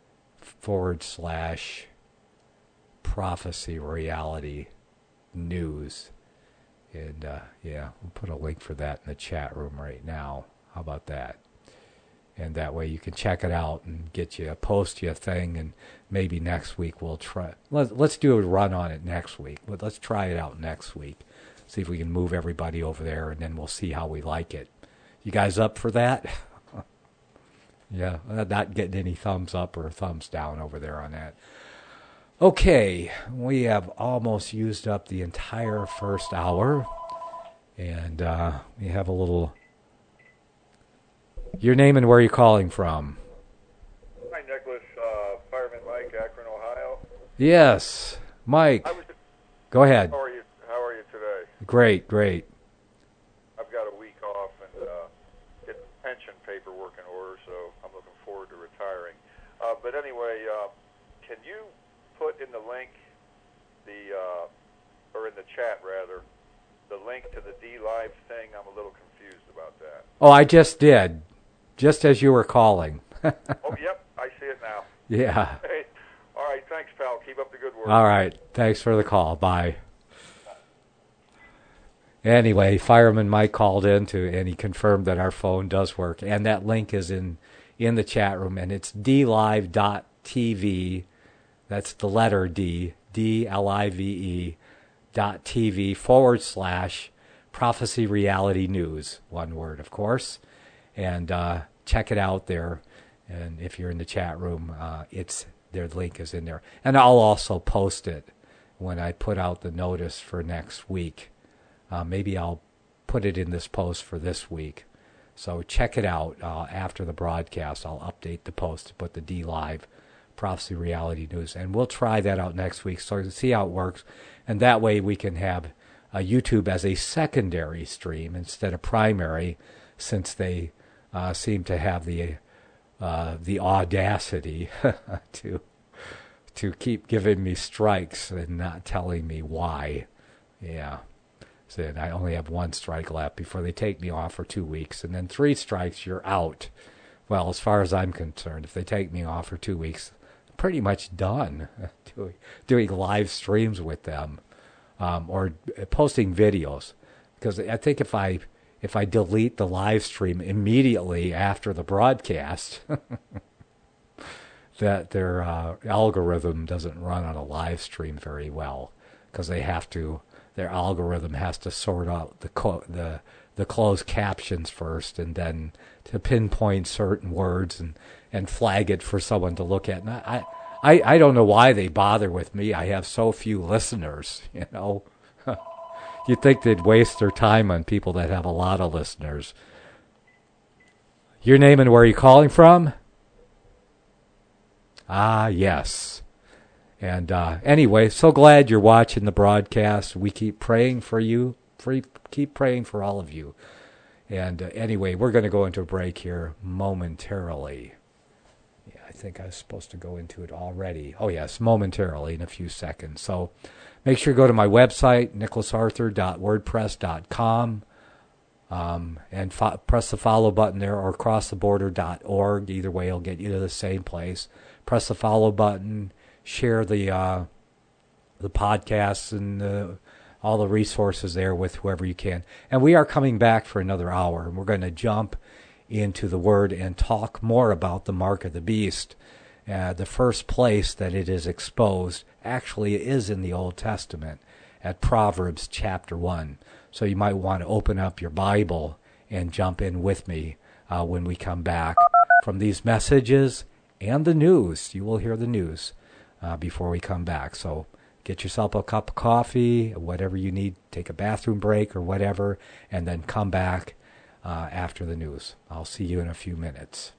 Speaker 1: /Prophecy Reality News. And we'll put a link for that in the chat room right now. How about that? And that way you can check it out and post you a thing, and maybe next week we'll try. Let's do a run on it next week. Let's try it out next week. See if we can move everybody over there, and then we'll see how we like it. You guys up for that? Yeah, not getting any thumbs up or thumbs down over there on that. Okay, we have almost used up the entire first hour, and we have a little... Your name and where you're calling from?
Speaker 14: Hi, Nicholas. Fireman Mike, Akron, Ohio.
Speaker 1: Yes, Mike. Go ahead.
Speaker 14: How are you today?
Speaker 1: Great.
Speaker 14: I've got a week off and get pension paperwork in order, so I'm looking forward to retiring. But anyway, can you put in the link or in the chat rather, the link to the D-Live thing? I'm a little confused about that.
Speaker 1: Oh, I just did. Just as you were calling.
Speaker 14: Oh, yep, I see it now.
Speaker 1: Yeah.
Speaker 14: Hey, all right, thanks, pal. Keep up the good work.
Speaker 1: All right, thanks for the call. Bye. Anyway, Fireman Mike called in and he confirmed that our phone does work. And that link is in the chat room, and it's dlive.tv. That's the letter D, DLIVE.TV /Prophecy Reality News. One word, of course. And check it out there. And if you're in the chat room, it's their link is in there. And I'll also post it when I put out the notice for next week. Maybe I'll put it in this post for this week. So check it out after the broadcast. I'll update the post to put the DLive Prophecy Reality News. And we'll try that out next week so to see how it works. And that way we can have YouTube as a secondary stream instead of primary, since they seem to have the audacity to keep giving me strikes and not telling me why. Yeah. So I only have 1 strike left before they take me off for 2 weeks. And then 3 strikes, you're out. Well, as far as I'm concerned, if they take me off for 2 weeks, I'm pretty much done doing live streams with them or posting videos. Because I think if I delete the live stream immediately after the broadcast, that their algorithm doesn't run on a live stream very well, because their algorithm has to sort out the closed captions first, and then to pinpoint certain words and flag it for someone to look at. And I don't know why they bother with me. I have so few listeners, you know. You'd think they'd waste their time on people that have a lot of listeners. Your name and where are you calling from? Ah, yes. And anyway, so glad you're watching the broadcast. We keep praying for you. Keep praying for all of you. And anyway, we're going to go into a break here momentarily. Yeah, I think I was supposed to go into it already. Oh, yes, momentarily in a few seconds. So make sure you go to my website, nicholasarthur.wordpress.com, and press the follow button there, or crosstheborder.org. Either way, it'll get you to the same place. Press the follow button. Share the podcasts and all the resources there with whoever you can. And we are coming back for another hour, and we're going to jump into the Word and talk more about the mark of the beast. The first place that it is exposed actually is in the Old Testament at Proverbs chapter 1. So you might want to open up your Bible and jump in with me when we come back from these messages and the news. You will hear the news before we come back. So get yourself a cup of coffee, whatever you need, take a bathroom break or whatever, and then come back after the news. I'll see you in a few minutes.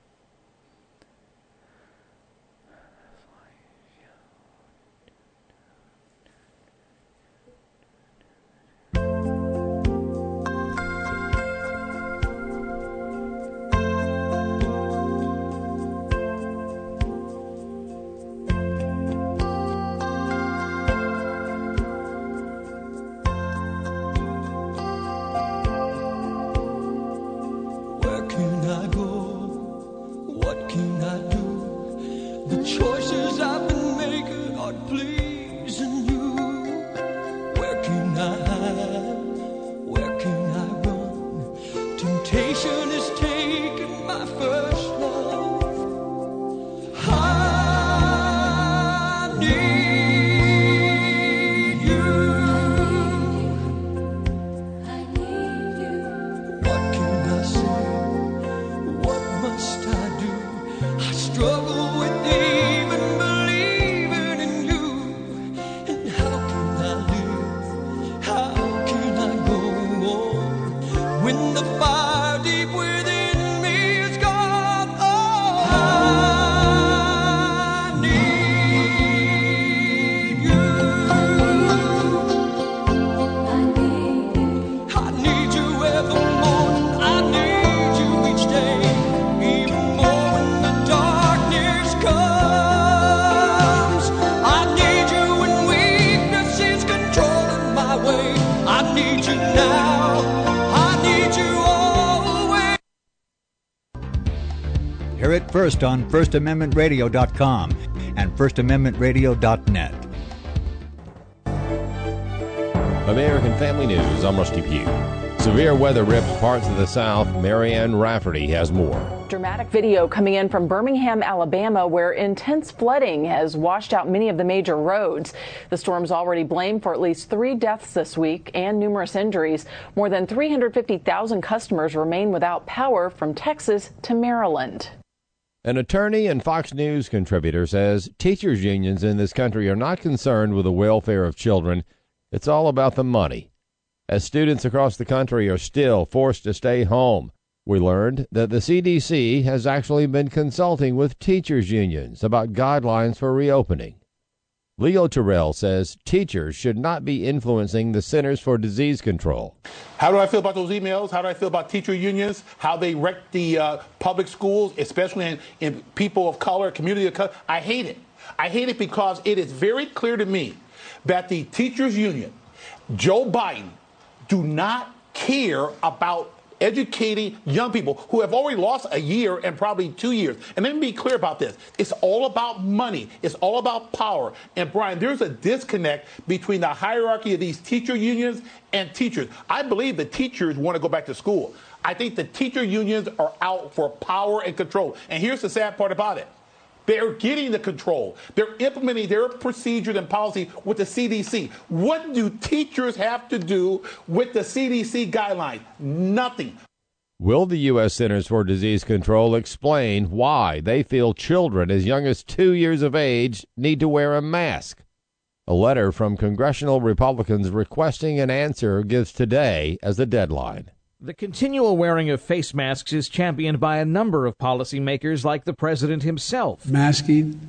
Speaker 13: Hear it first on FirstAmendmentRadio.com and FirstAmendmentRadio.net.
Speaker 15: American Family News, I'm Rusty Pugh. Severe weather ripped parts of the South. Marianne Rafferty has more.
Speaker 16: Dramatic video coming in from Birmingham, Alabama, where intense flooding has washed out many of the major roads. The storm's already blamed for at least 3 deaths this week and numerous injuries. More than 350,000 customers remain without power from Texas to Maryland.
Speaker 15: An attorney and Fox News contributor says teachers' unions in this country are not concerned with the welfare of children. It's all about the money. As students across the country are still forced to stay home, we learned that the CDC has actually been consulting with teachers' unions about guidelines for reopening. Leo Terrell says teachers should not be influencing the Centers for Disease Control.
Speaker 17: How do I feel about those emails? How do I feel about teacher unions? How they wreck the public schools, especially in people of color, community of color? I hate it. I hate it because it is very clear to me that the teachers union, Joe Biden, do not care about educating young people who have already lost a year and probably 2 years. And let me be clear about this. It's all about money. It's all about power. And Brian, there's a disconnect between the hierarchy of these teacher unions and teachers. I believe the teachers want to go back to school. I think the teacher unions are out for power and control. And here's the sad part about it. They're getting the control. They're implementing their procedures and policy with the CDC. What do teachers have to do with the CDC guidelines? Nothing.
Speaker 15: Will the U.S. Centers for Disease Control explain why they feel children as young as 2 years of age need to wear a mask? A letter from congressional Republicans requesting an answer gives today as the deadline.
Speaker 18: The continual wearing of face masks is championed by a number of policymakers like the president himself.
Speaker 19: Masking,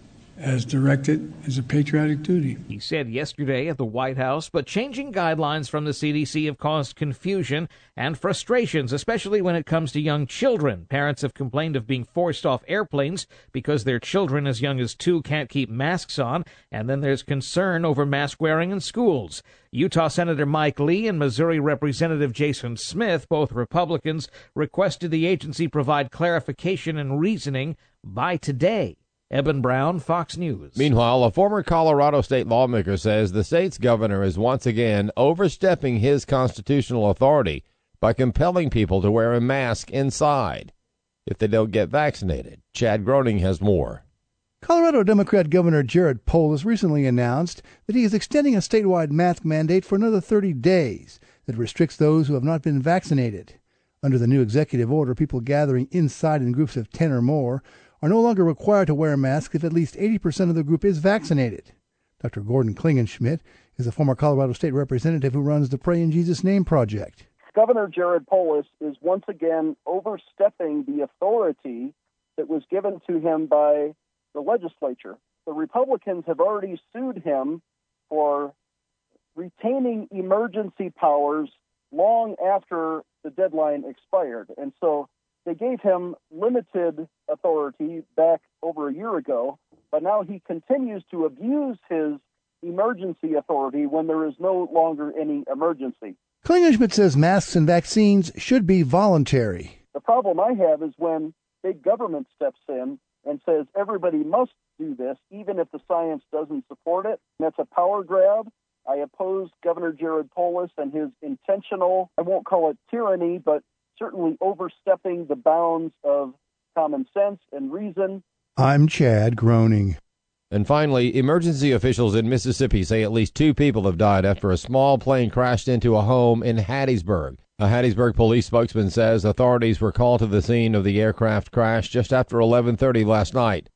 Speaker 19: as directed, is a patriotic duty.
Speaker 18: He said yesterday at the White House, but changing guidelines from the CDC have caused confusion and frustrations, especially when it comes to young children. Parents have complained of being forced off airplanes because their children as young as 2 can't keep masks on, and then there's concern over mask wearing in schools. Utah Senator Mike Lee and Missouri Representative Jason Smith, both Republicans, requested the agency provide clarification and reasoning by today. Eben Brown, Fox News.
Speaker 15: Meanwhile, a former Colorado state lawmaker says the state's governor is once again overstepping his constitutional authority by compelling people to wear a mask inside if they don't get vaccinated. Chad Groening has more.
Speaker 20: Colorado Democrat Governor Jared Polis recently announced that he is extending a statewide mask mandate for another 30 days that restricts those who have not been vaccinated. Under the new executive order, people gathering inside in groups of 10 or more are no longer required to wear a mask if at least 80% of the group is vaccinated. Dr. Gordon Klingenschmidt is a former Colorado state representative who runs the Pray in Jesus' Name project.
Speaker 21: Governor Jared Polis is once again overstepping the authority that was given to him by the legislature. The Republicans have already sued him for retaining emergency powers long after the deadline expired. And so they gave him limited authority back over a year ago, but now he continues to abuse his emergency authority when there is no longer any emergency.
Speaker 20: Klingenschmidt says masks and vaccines should be voluntary.
Speaker 21: The problem I have is when big government steps in and says everybody must do this, even if the science doesn't support it. That's a power grab. I oppose Governor Jared Polis and his intentional, I won't call it tyranny, but certainly overstepping the bounds of common sense and reason.
Speaker 20: I'm Chad Groening.
Speaker 15: And finally, emergency officials in Mississippi say at least 2 people have died after a small plane crashed into a home in Hattiesburg. A Hattiesburg police spokesman says authorities were called to the scene of the aircraft crash just after 11:30 last night.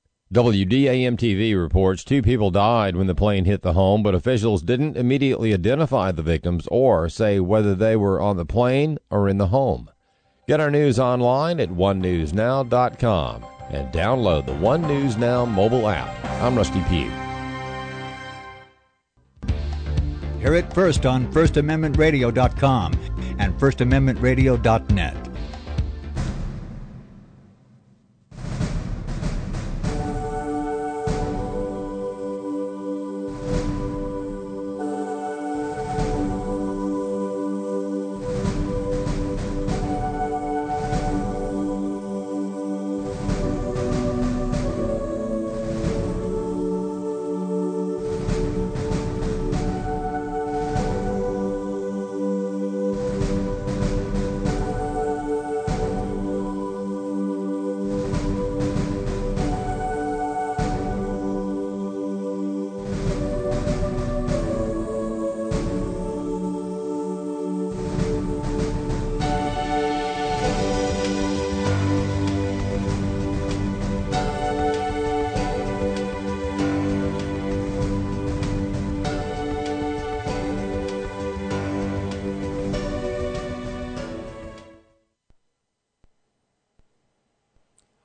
Speaker 15: WDAM-TV reports 2 people died when the plane hit the home, but officials didn't immediately identify the victims or say whether they were on the plane or in the home. Get our news online at onenewsnow.com and download the One News Now mobile app. I'm Rusty Pugh.
Speaker 11: Hear it first on FirstAmendmentRadio.com and FirstAmendmentRadio.net.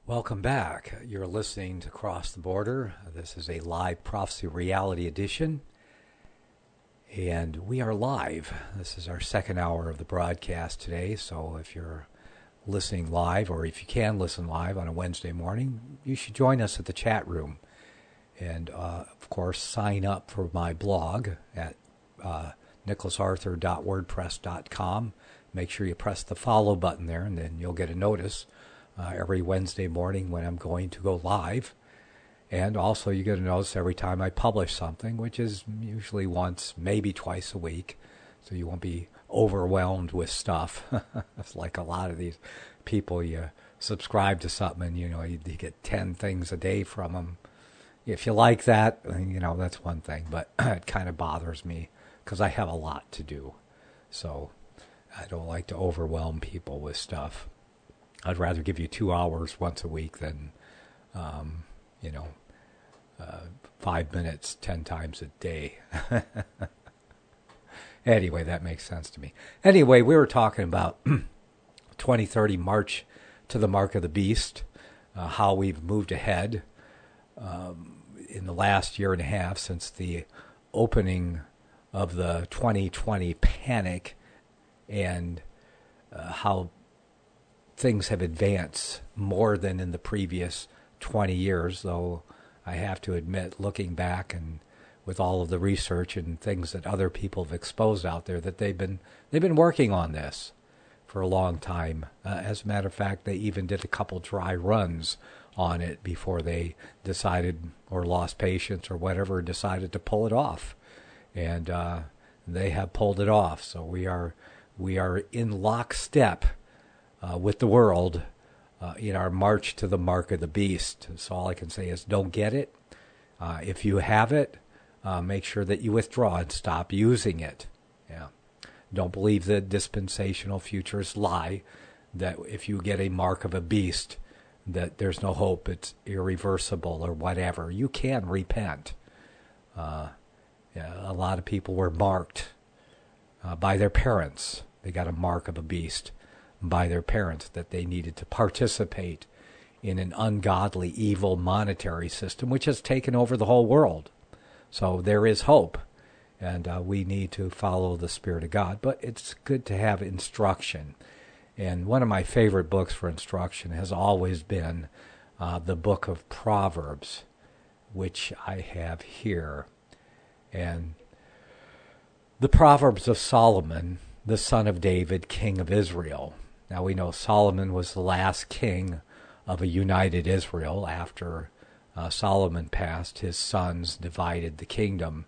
Speaker 1: Welcome back. You're listening to Cross the Border. This is a live Prophecy Reality edition, and we are live. This is our second hour of the broadcast today, so if you're listening live, or if you can listen live on a Wednesday morning, you should join us at the chat room. And, of course, sign up for my blog at nicholasarthur.wordpress.com. Make sure you press the follow button there, and then you'll get a notice every Wednesday morning when I'm going to go live. And also you get a notice every time I publish something, which is usually once, maybe twice a week. So you won't be overwhelmed with stuff. It's like a lot of these people, you subscribe to something and, you get 10 things a day from them. If you like that, that's one thing. But it kind of bothers me because I have a lot to do. So I don't like to overwhelm people with stuff. I'd rather give you 2 hours once a week than, 5 minutes 10 times a day. Anyway, that makes sense to me. Anyway, we were talking about 2030 March to the Mark of the Beast, how we've moved ahead in the last year and a half since the opening of the 2020 panic, and how things have advanced more than in the previous 20 years, though I have to admit, looking back and with all of the research and things that other people have exposed out there, that they've been working on this for a long time. As a matter of fact, they even did a couple dry runs on it before they decided, or lost patience or whatever, decided to pull it off. And they have pulled it off. So we are in lockstep with the world in our march to the Mark of the Beast. So all I can say is don't get it. If you have it, make sure that you withdraw and stop using it. Yeah. Don't believe the dispensational futures lie that if you get a mark of a beast, that there's no hope, it's irreversible or whatever. You can repent. A lot of people were marked by their parents. They got a mark of a beast by their parents that they needed to participate in an ungodly, evil monetary system which has taken over the whole world. So there is hope, and we need to follow the Spirit of God. But it's good to have instruction. And one of my favorite books for instruction has always been the book of Proverbs, which I have here. And the Proverbs of Solomon, the son of David, king of Israel. Now we know Solomon was the last king of a united Israel. After Solomon passed, his sons divided the kingdom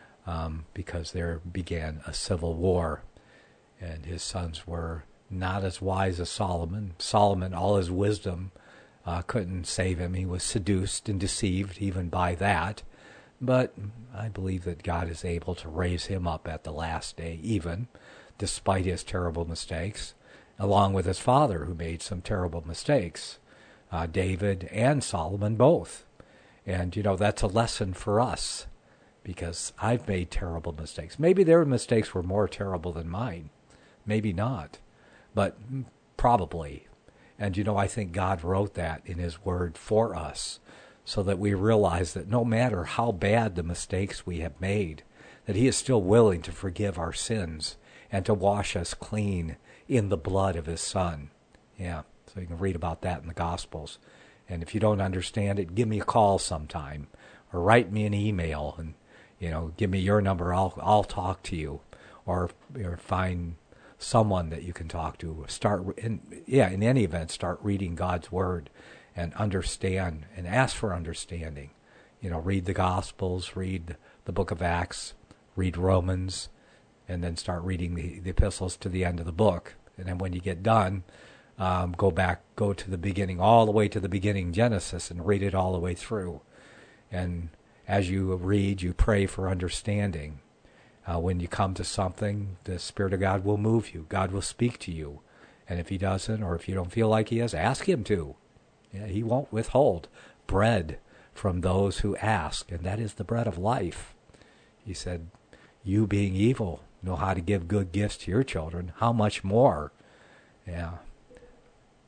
Speaker 1: because there began a civil war. And his sons were not as wise as Solomon. Solomon, all his wisdom, couldn't save him. He was seduced and deceived even by that. But I believe that God is able to raise him up at the last day, even despite his terrible mistakes, along with his father, who made some terrible mistakes, David and Solomon both. And, that's a lesson for us, because I've made terrible mistakes. Maybe their mistakes were more terrible than mine. Maybe not, but probably. And, I think God wrote that in his word for us, so that we realize that no matter how bad the mistakes we have made, that he is still willing to forgive our sins and to wash us clean in the blood of his Son. Yeah, so you can read about that in the Gospels. And if you don't understand it, give me a call sometime, or write me an email, and give me your number. I'll talk to you, or find someone that you can talk to. In any event, start reading God's Word and understand, and ask for understanding. Read the Gospels, read the book of Acts, read Romans, and then start reading the epistles to the end of the book. And then when you get done, go to the beginning, all the way to the beginning, Genesis, and read it all the way through. And as you read, you pray for understanding. When you come to something, the Spirit of God will move you. God will speak to you. And if he doesn't, or if you don't feel like he is, ask him to. Yeah, he won't withhold bread from those who ask, and that is the bread of life. He said, you being evil know how to give good gifts to your children. How much more? Yeah.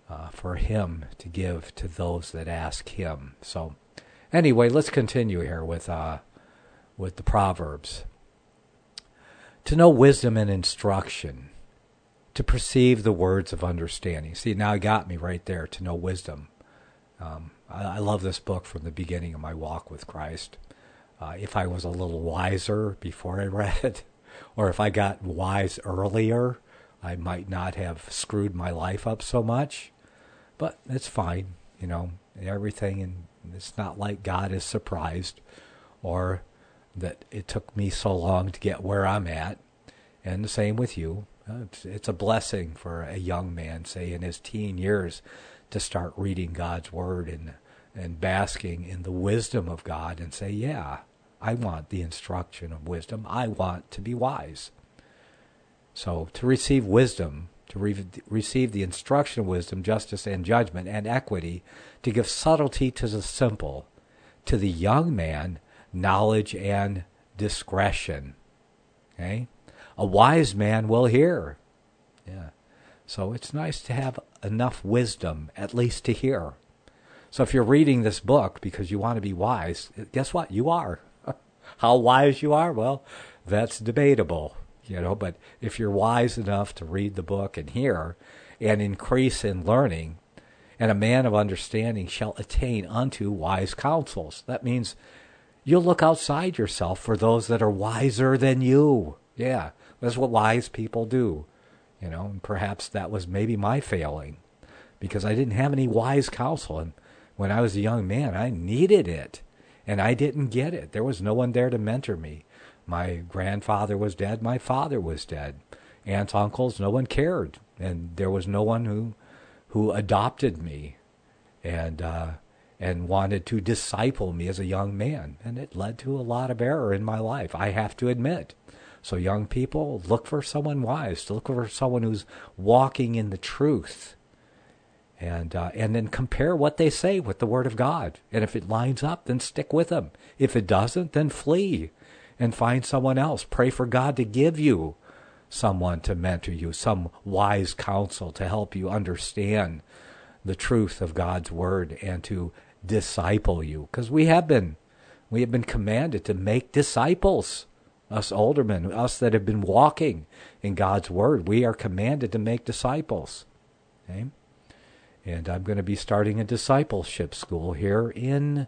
Speaker 1: for him to give to those that ask him. So anyway, let's continue here with the Proverbs. To know wisdom and instruction, to perceive the words of understanding. See, now it got me right there, to know wisdom. I love this book from the beginning of my walk with Christ. If I was a little wiser before I read it, or if I got wise earlier, I might not have screwed my life up so much. But it's fine, everything, and it's not like God is surprised or that it took me so long to get where I'm at. And the same with you. It's a blessing for a young man, say in his teen years, to start reading God's Word and basking in the wisdom of God and say, yeah, I want the instruction of wisdom. I want to be wise. So to receive wisdom, to receive the instruction of wisdom, justice, and judgment, and equity, to give subtlety to the simple, to the young man, knowledge and discretion. Okay? A wise man will hear. Yeah. So it's nice to have enough wisdom, at least to hear. So if you're reading this book because you want to be wise, guess what? You are. How wise you are? Well, that's debatable. But if you're wise enough to read the book and hear and increase in learning, and a man of understanding shall attain unto wise counsels. That means you'll look outside yourself for those that are wiser than you. Yeah, that's what wise people do. And perhaps that was maybe my failing, because I didn't have any wise counsel. And when I was a young man, I needed it, and I didn't get it. There was no one there to mentor me. My grandfather was dead. My father was dead. Aunts, uncles, no one cared. And there was no one who adopted me and wanted to disciple me as a young man. And it led to a lot of error in my life, I have to admit. So young people, look for someone wise. Look for someone who's walking in the truth. And then compare what they say with the Word of God. And if it lines up, then stick with them. If it doesn't, then flee and find someone else. Pray for God to give you someone to mentor you, some wise counsel to help you understand the truth of God's Word and to disciple you. Because we have been commanded to make disciples. Us older men, us that have been walking in God's Word, we are commanded to make disciples. Okay? And I'm going to be starting a discipleship school here in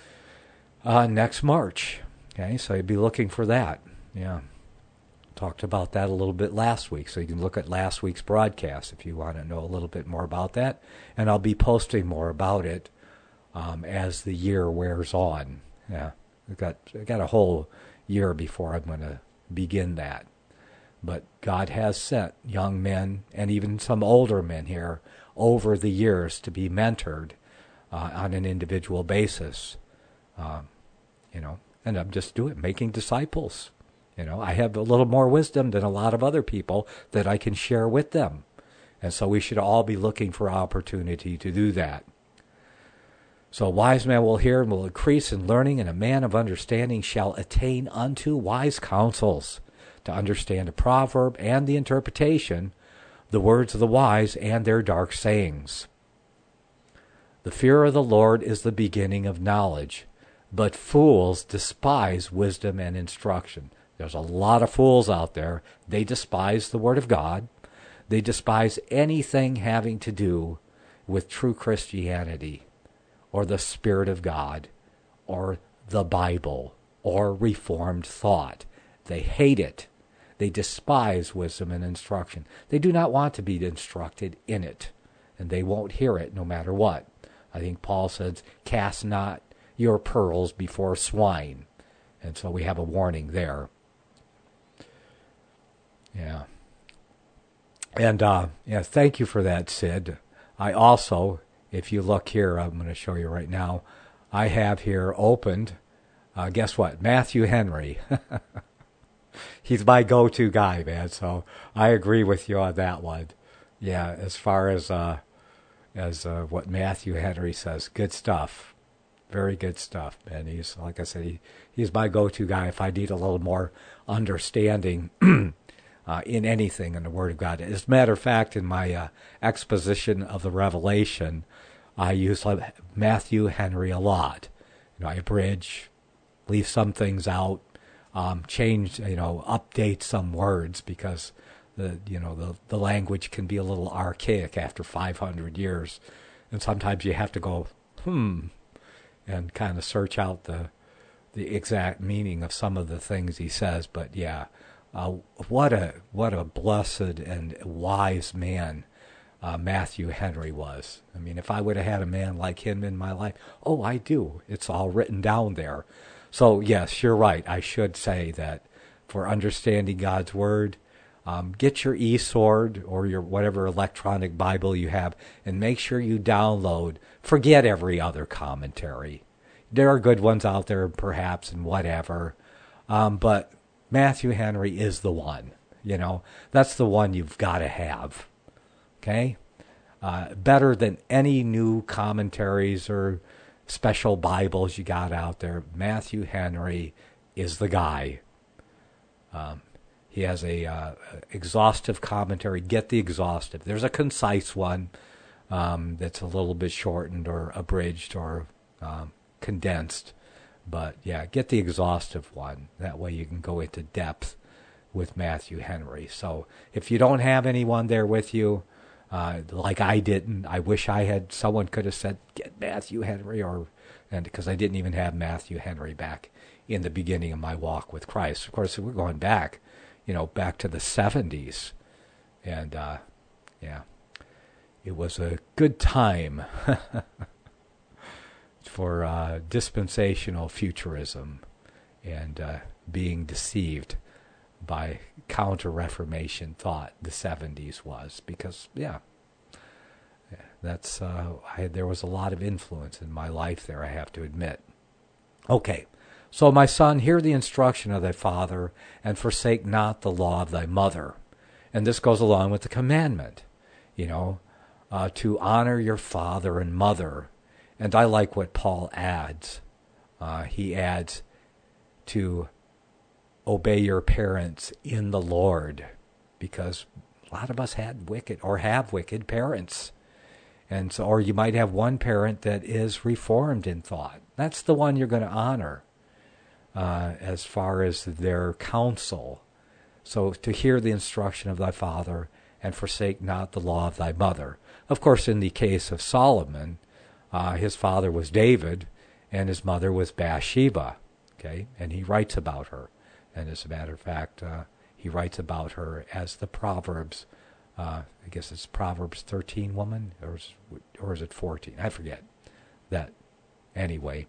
Speaker 1: next March. Okay, so you'd be looking for that. Yeah. Talked about that a little bit last week, so you can look at last week's broadcast if you want to know a little bit more about that. And I'll be posting more about it as the year wears on. Yeah, I got a whole year before I'm going to begin that. But God has sent young men and even some older men here over the years to be mentored on an individual basis. And I'm just making disciples. I have a little more wisdom than a lot of other people that I can share with them. And so we should all be looking for opportunity to do that. So a wise man will hear and will increase in learning, and a man of understanding shall attain unto wise counsels, to understand a proverb and the interpretation, the words of the wise and their dark sayings. The fear of the Lord is the beginning of knowledge, but fools despise wisdom and instruction. There's a lot of fools out there. They despise the Word of God. They despise anything having to do with true Christianity or the Spirit of God or the Bible or Reformed thought. They hate it. They despise wisdom and instruction. They do not want to be instructed in it, and they won't hear it no matter what. I think Paul says, cast not your pearls before swine. And so we have a warning there. Yeah. And thank you for that, Sid. I also, if you look here, I'm going to show you right now, I have here opened, guess what, Matthew Henry. He's my go-to guy, man, so I agree with you on that one. Yeah, as far as what Matthew Henry says, good stuff. Very good stuff, man. He's, like I said, he's my go-to guy if I need a little more understanding in anything in the Word of God. As a matter of fact, in my exposition of the Revelation, I use Matthew Henry a lot. I abridge, leave some things out, change, update some words because the language can be a little archaic after 500 years, and sometimes you have to go and kind of search out the exact meaning of some of the things he says. But yeah, what a blessed and wise man Matthew Henry was. I mean, if I would have had a man like him in my life, I do. It's all written down there. So yes, you're right. I should say that for understanding God's Word, get your eSword or your whatever electronic Bible you have, and make sure you download. Forget every other commentary. There are good ones out there, perhaps, and whatever. But Matthew Henry is the one. That's the one you've got to have. Okay? Better than any new commentaries or special Bibles you got out there. Matthew Henry is the guy. He has a exhaustive commentary. Get the exhaustive. There's a concise one that's a little bit shortened or abridged or condensed. But yeah, get the exhaustive one. That way you can go into depth with Matthew Henry. So if you don't have anyone there with you, like I didn't, I wish I had, someone could have said, get Matthew Henry, and because I didn't even have Matthew Henry back in the beginning of my walk with Christ. Of course, we're going back, back to the 70s. And, yeah, it was a good time for dispensational futurism and being deceived by counter-Reformation thought the 70s was, because, that's there was a lot of influence in my life there, I have to admit. Okay, so my son, hear the instruction of thy father, and forsake not the law of thy mother. And this goes along with the commandment, to honor your father and mother. And I like what Paul adds. He adds to obey your parents in the Lord, because a lot of us had wicked or have wicked parents. And so, or you might have one parent that is reformed in thought. That's the one you're going to honor as far as their counsel. So to hear the instruction of thy father and forsake not the law of thy mother. Of course, in the case of Solomon, his father was David and his mother was Bathsheba. Okay, and he writes about her. And as a matter of fact, he writes about her as the Proverbs, I guess it's Proverbs 13 woman, or is it 14? I forget that. Anyway,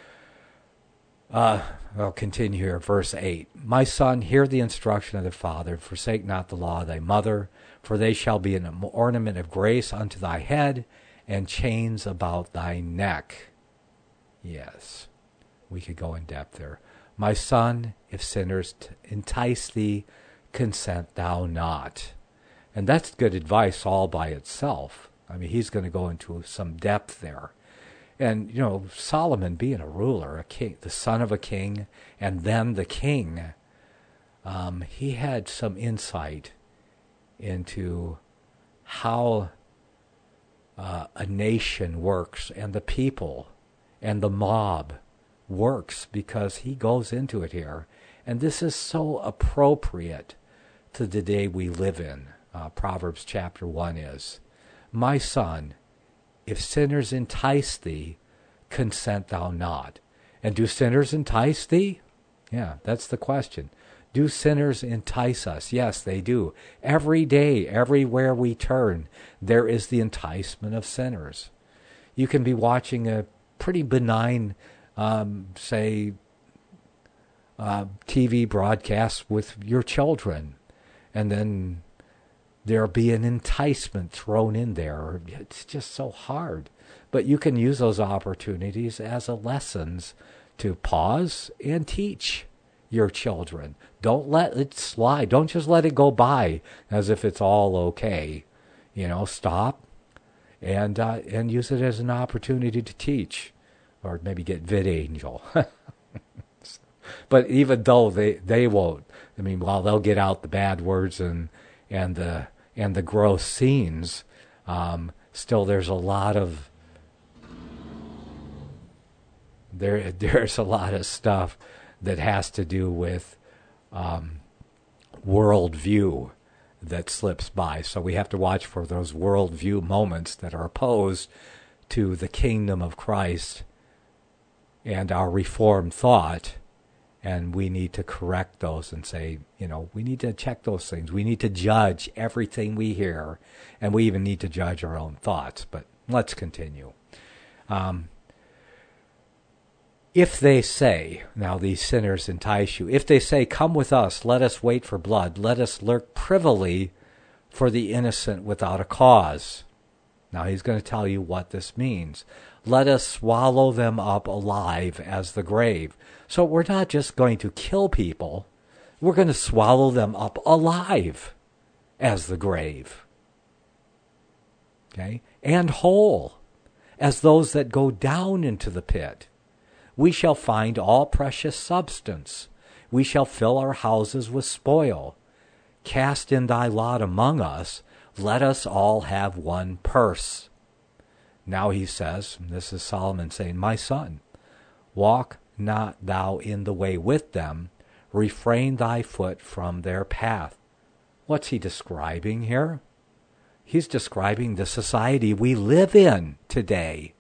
Speaker 1: I'll continue here, verse 8. My son, hear the instruction of the father, forsake not the law of thy mother, for they shall be an ornament of grace unto thy head, and chains about thy neck. Yes, we could go in depth there. My son, if sinners entice thee, consent thou not. And that's good advice all by itself. I mean, he's going to go into some depth there. And, Solomon being a ruler, a king, the son of a king, and then the king, he had some insight into how a nation works and the people and the mob works, because he goes into it here. And this is so appropriate to the day we live in. Proverbs chapter 1 is, my son, if sinners entice thee, consent thou not. And do sinners entice thee? Yeah, that's the question. Do sinners entice us? Yes, they do. Every day, everywhere we turn, there is the enticement of sinners. You can be watching a pretty benign TV broadcasts with your children, and then there'll be an enticement thrown in there. It's just so hard. But you can use those opportunities as lessons to pause and teach your children. Don't let it slide. Don't just let it go by as if it's all okay. Stop and use it as an opportunity to teach. Or maybe get VidAngel. But even though they won't, I mean, while they'll get out the bad words and the gross scenes, still there's a lot of there's a lot of stuff that has to do with worldview that slips by. So we have to watch for those worldview moments that are opposed to the kingdom of Christ and our reformed thought, and we need to correct those and say, we need to check those things. We need to judge everything we hear, and we even need to judge our own thoughts. But let's continue. If they say, now these sinners entice you, if they say, come with us, let us wait for blood, let us lurk privily for the innocent without a cause. Now he's going to tell you what this means. Let us swallow them up alive as the grave. So we're not just going to kill people, we're going to swallow them up alive as the grave. Okay? And whole as those that go down into the pit. We shall find all precious substance. We shall fill our houses with spoil. Cast in thy lot among us. Let us all have one purse. Now he says, this is Solomon saying, my son, walk not thou in the way with them. Refrain thy foot from their path. What's he describing here? He's describing the society we live in today.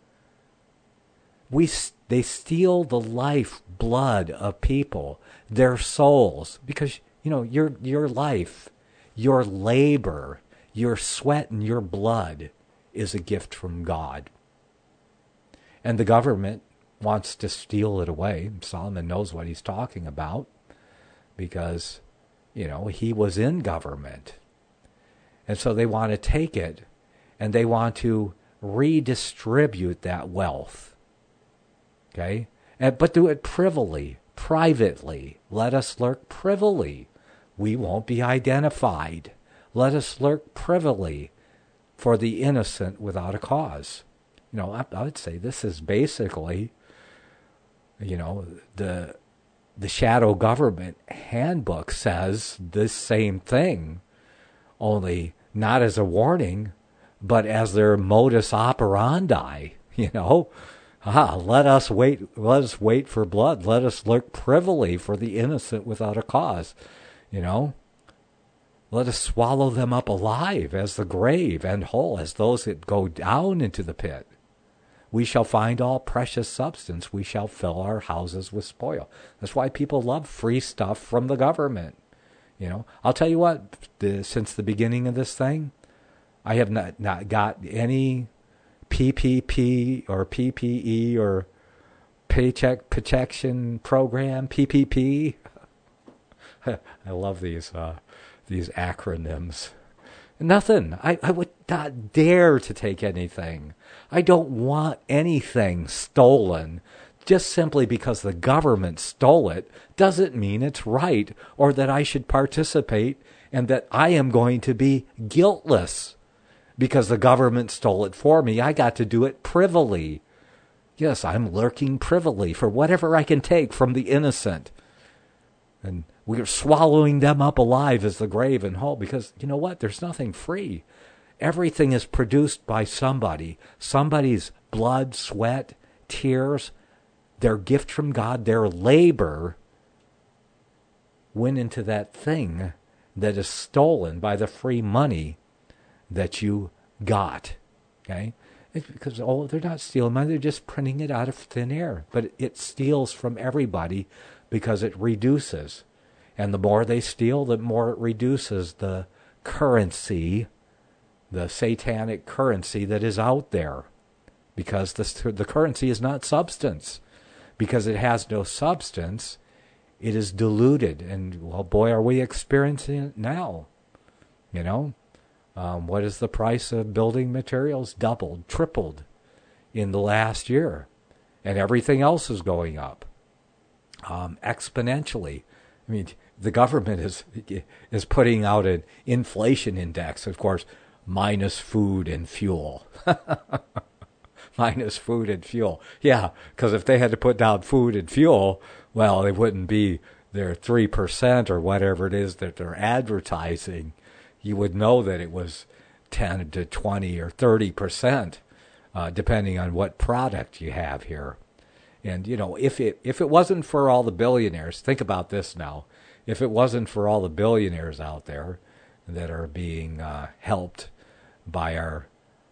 Speaker 1: They steal the life blood of people, their souls, because your life, your labor, your sweat and your blood is a gift from God. And the government wants to steal it away. Solomon knows what he's talking about because, he was in government. And so they want to take it and they want to redistribute that wealth. Okay? But do it privily, privately. Let us lurk privily. We won't be identified. Let us lurk privily for the innocent without a cause. I would say this is basically, the shadow government handbook says this same thing, only not as a warning, but as their modus operandi, let us wait for blood. Let us lurk privily for the innocent without a cause, Let us swallow them up alive as the grave, and whole as those that go down into the pit. We shall find all precious substance. We shall fill our houses with spoil. That's why people love free stuff from the government. I'll tell you what, since the beginning of this thing, I have not got any PPP or PPE or Paycheck Protection Program, PPP. I love these acronyms. Nothing. I would not dare to take anything. I don't want anything stolen. Just simply because the government stole it doesn't mean it's right or that I should participate and that I am going to be guiltless because the government stole it for me. I got to do it privily. Yes, I'm lurking privily for whatever I can take from the innocent. And we're swallowing them up alive as the grave and whole because, you know what? There's nothing free. Everything is produced by somebody. Somebody's blood, sweat, tears, their gift from God, their labor went into that thing that is stolen by the free money that you got. Okay? It's because, they're not stealing money. They're just printing it out of thin air. But it steals from everybody because it reduces. And the more they steal, the more it reduces the currency, the satanic currency that is out there. Because the currency is not substance. Because it has no substance, it is diluted. And, well, boy, are we experiencing it now. What is the price of building materials? Doubled, tripled in the last year. And everything else is going up exponentially. I mean, the government is putting out an inflation index, of course, minus food and fuel. Minus food and fuel. Yeah, because if they had to put down food and fuel, well, they wouldn't be their 3% or whatever it is that they're advertising, you would know that it was 10 to 20 or 30%, depending on what product you have here. And, you know, if it wasn't for all the billionaires, think about this now. If it wasn't for all the billionaires out there that are being helped by our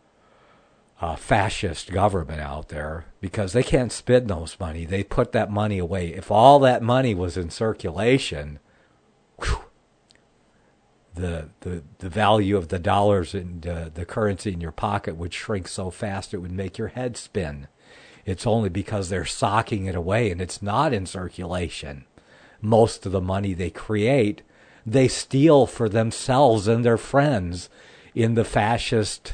Speaker 1: fascist government out there, because they can't spend those money. They put that money away. If all that money was in circulation, whew, the value of the dollars and the currency in your pocket would shrink so fast it would make your head spin. It's only because they're socking it away and it's not in circulation. Most of the money they create, they steal for themselves and their friends in the fascist,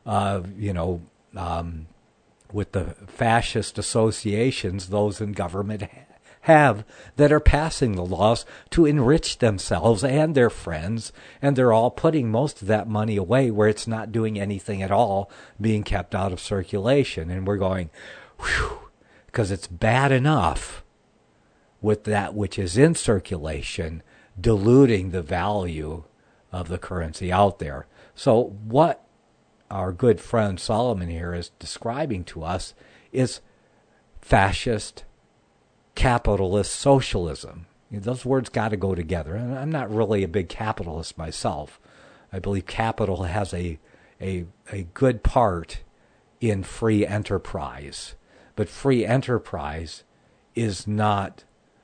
Speaker 1: with the fascist associations those in government have that are passing the laws to enrich themselves and their friends, and they're all putting most of that money away where it's not doing anything at all, being kept out of circulation. And we're going, whew, because it's bad enough with that which is in circulation diluting the value of the currency out there. So what our good friend Solomon here is describing to us is fascist, capitalist socialism. You know, those words got to go together. And I'm not really a big capitalist myself. I believe capital has a good part in free enterprise. But free enterprise is not,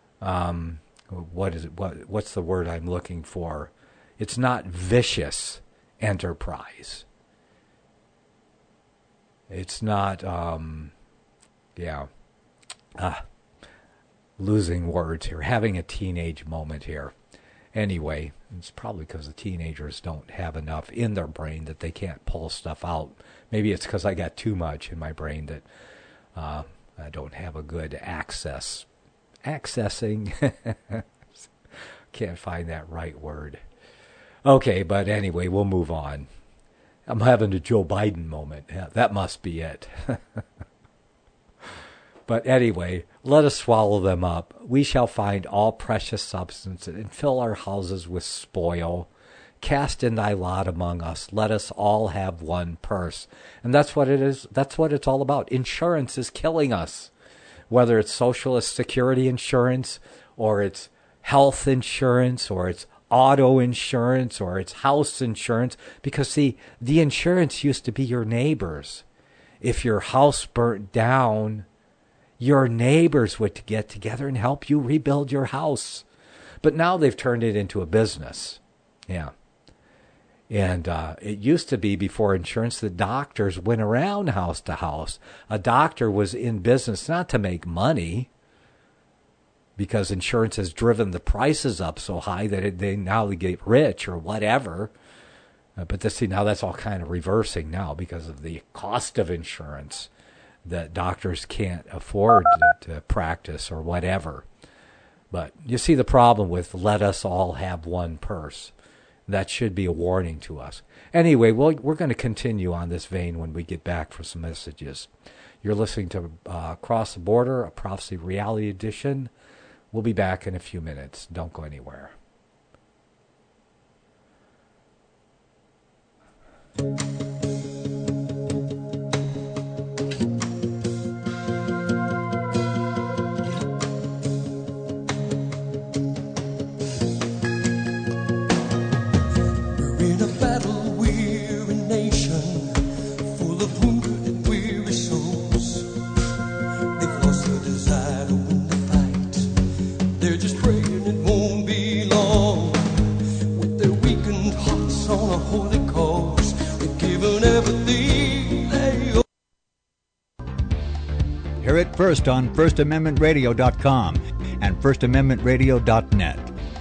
Speaker 1: what's the word I'm looking for? It's not vicious enterprise. It's not, losing words here, having a teenage moment here. Anyway, it's probably because the teenagers don't have enough in their brain that they can't pull stuff out. Maybe it's because I got too much in my brain that I don't have a good accessing. Can't find that right word. Okay, but anyway, we'll move on. I'm having a Joe Biden moment. Yeah, that must be it. But anyway, let us swallow them up. We shall find all precious substance and fill our houses with spoil. Cast in thy lot among us. Let us all have one purse. And that's what it is. That's what it's all about. Insurance is killing us. Whether it's Socialist Security insurance, or it's health insurance, or it's auto insurance, or it's house insurance. Because, see, the insurance used to be your neighbors. If your house burnt down, your neighbors would get together and help you rebuild your house. But now they've turned it into a business. Yeah. And it used to be, before insurance, the doctors went around house to house. A doctor was in business not to make money, because insurance has driven the prices up so high that they now get rich or whatever. But see, now that's all kind of reversing now because of the cost of insurance, that doctors can't afford to practice or whatever. But you see the problem with let us all have one purse. That should be a warning to us. Anyway, we're going to continue on this vein when we get back for some messages. You're listening to Across the Border, a Prophecy Reality Edition. We'll be back in a few minutes. Don't go anywhere.
Speaker 11: Hear it first on FirstAmendmentRadio.com and FirstAmendmentRadio.net.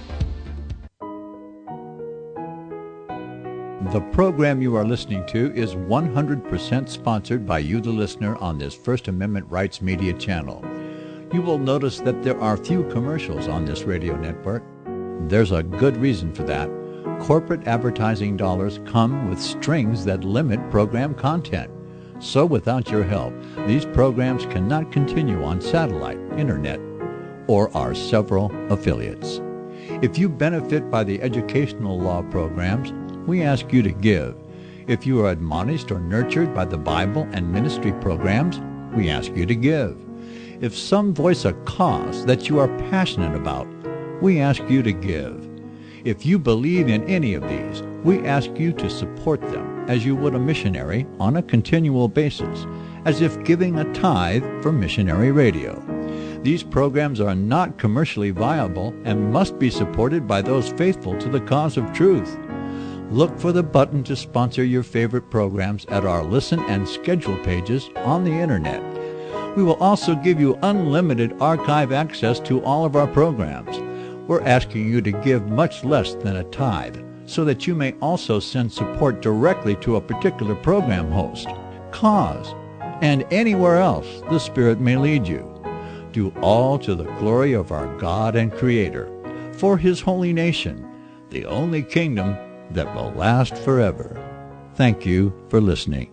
Speaker 13: The program you are listening to is 100% sponsored by you, the listener, on this First Amendment Rights Media channel. You will notice that there are few commercials on this radio network. There's a good reason for that. Corporate advertising dollars come with strings that limit program content. So without your help, these programs cannot continue on satellite, internet, or our several affiliates. If you benefit by the educational law programs, we ask you to give. If you are admonished or nurtured by the Bible and ministry programs, we ask you to give. If some voice a cause that you are passionate about, we ask you to give. If you believe in any of these, we ask you to support them as you would a missionary on a continual basis, as if giving a tithe for missionary radio. These programs are not commercially viable and must be supported by those faithful to the cause of truth. Look for the button to sponsor your favorite programs at our listen and schedule pages on the internet. We will also give you unlimited archive access to all of our programs. We're asking you to give much less than a tithe, so that you may also send support directly to a particular program host, cause, and anywhere else the Spirit may lead you. Do all to the glory of our God and Creator, for His holy nation, the only kingdom that will last forever. Thank you for listening.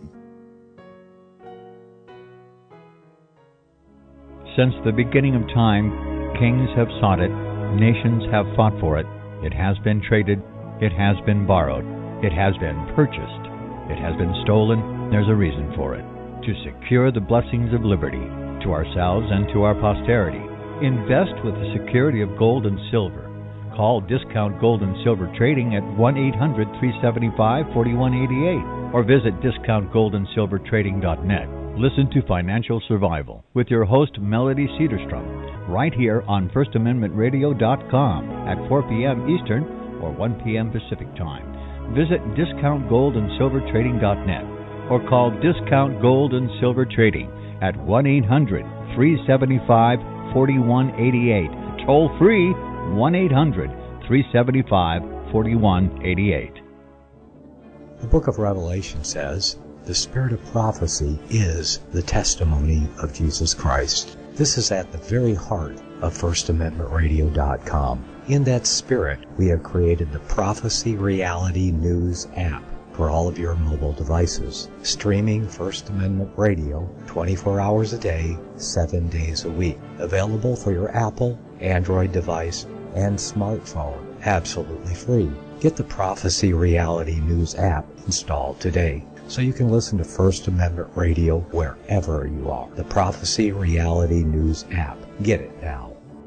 Speaker 11: Since the beginning of time, kings have sought it, nations have fought for it. It has been traded, it has been borrowed, it has been purchased, it has been stolen. There's a reason for it. To secure the blessings of liberty to ourselves and to our posterity. Invest with the security of gold and silver. Call Discount Gold and Silver Trading at 1-800-375-4188 or visit discountgoldandsilvertrading.net. Listen to Financial Survival with your host Melody Cedarstrom right here on FirstAmendmentRadio.com at 4 p.m. Eastern or 1 p.m. Pacific Time. Visit discountgoldandsilvertrading.net or call Discount Gold and Silver Trading at 1-800-375-4188. Toll free 1-800-375-4188.
Speaker 12: The book of Revelation says, the spirit of prophecy is the testimony of Jesus Christ. This is at the very heart of FirstAmendmentRadio.com. In that spirit, we have created the Prophecy Reality News app for all of your mobile devices, streaming First Amendment Radio 24 hours a day, 7 days a week. Available for your Apple, Android device, and smartphone, absolutely free. Get the Prophecy Reality News app installed today, so you can listen to First Amendment Radio wherever you are. The Prophecy Reality News app. Get it now.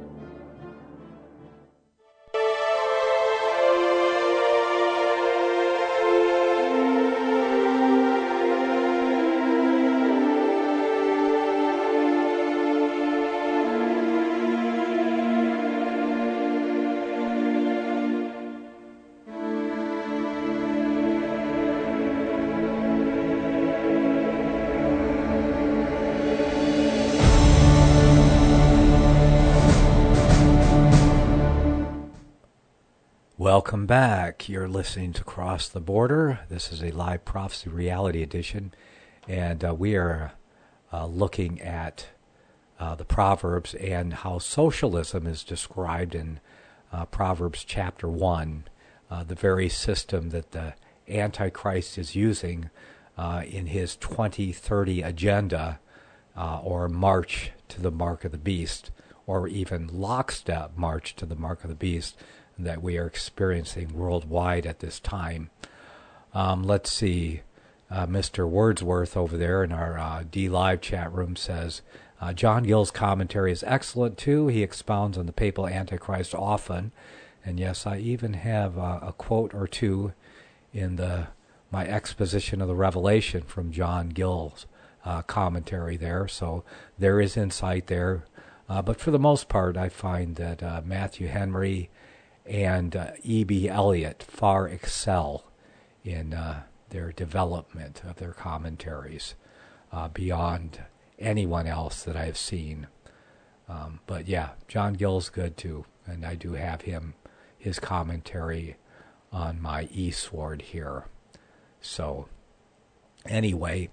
Speaker 1: Welcome back. You're listening to Cross the Border. This is a live Prophecy Reality edition, and we are looking at the Proverbs and how socialism is described in Proverbs chapter 1, the very system that the Antichrist is using in his 2030 agenda, or march to the mark of the beast, or even lockstep march to the mark of the beast, that we are experiencing worldwide at this time. Let's see. Mr. Wordsworth over there in our D-Live chat room says, John Gill's commentary is excellent too. He expounds on the papal Antichrist often. And yes, I even have a quote or two in my exposition of the Revelation from John Gill's commentary there. So there is insight there. But for the most part, I find that Matthew Henry and E.B. Elliott far excel in their development of their commentaries beyond anyone else that I have seen. But yeah, John Gill's good too, and I do have his commentary on my eSword here. So anyway,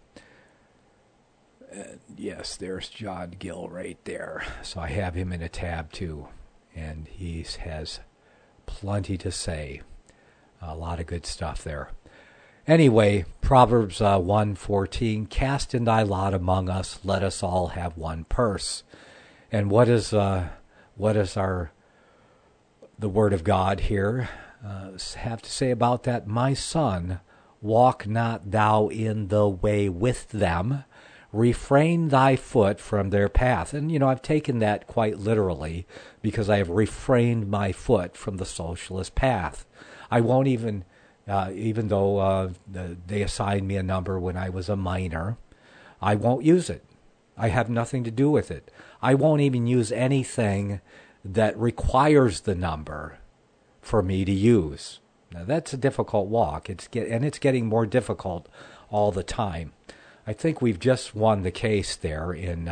Speaker 1: yes, there's John Gill right there. So I have him in a tab too, and he has plenty to say. A lot of good stuff there. Anyway, Proverbs 1:14, cast in thy lot among us, let us all have one purse. And what is what does the Word of God here have to say about that? My son, walk not thou in the way with them. Refrain thy foot from their path. And, I've taken that quite literally because I have refrained my foot from the socialist path. I won't even though they assigned me a number when I was a minor, I won't use it. I have nothing to do with it. I won't even use anything that requires the number for me to use. Now, that's a difficult walk. It's getting more difficult all the time. I think we've just won the case there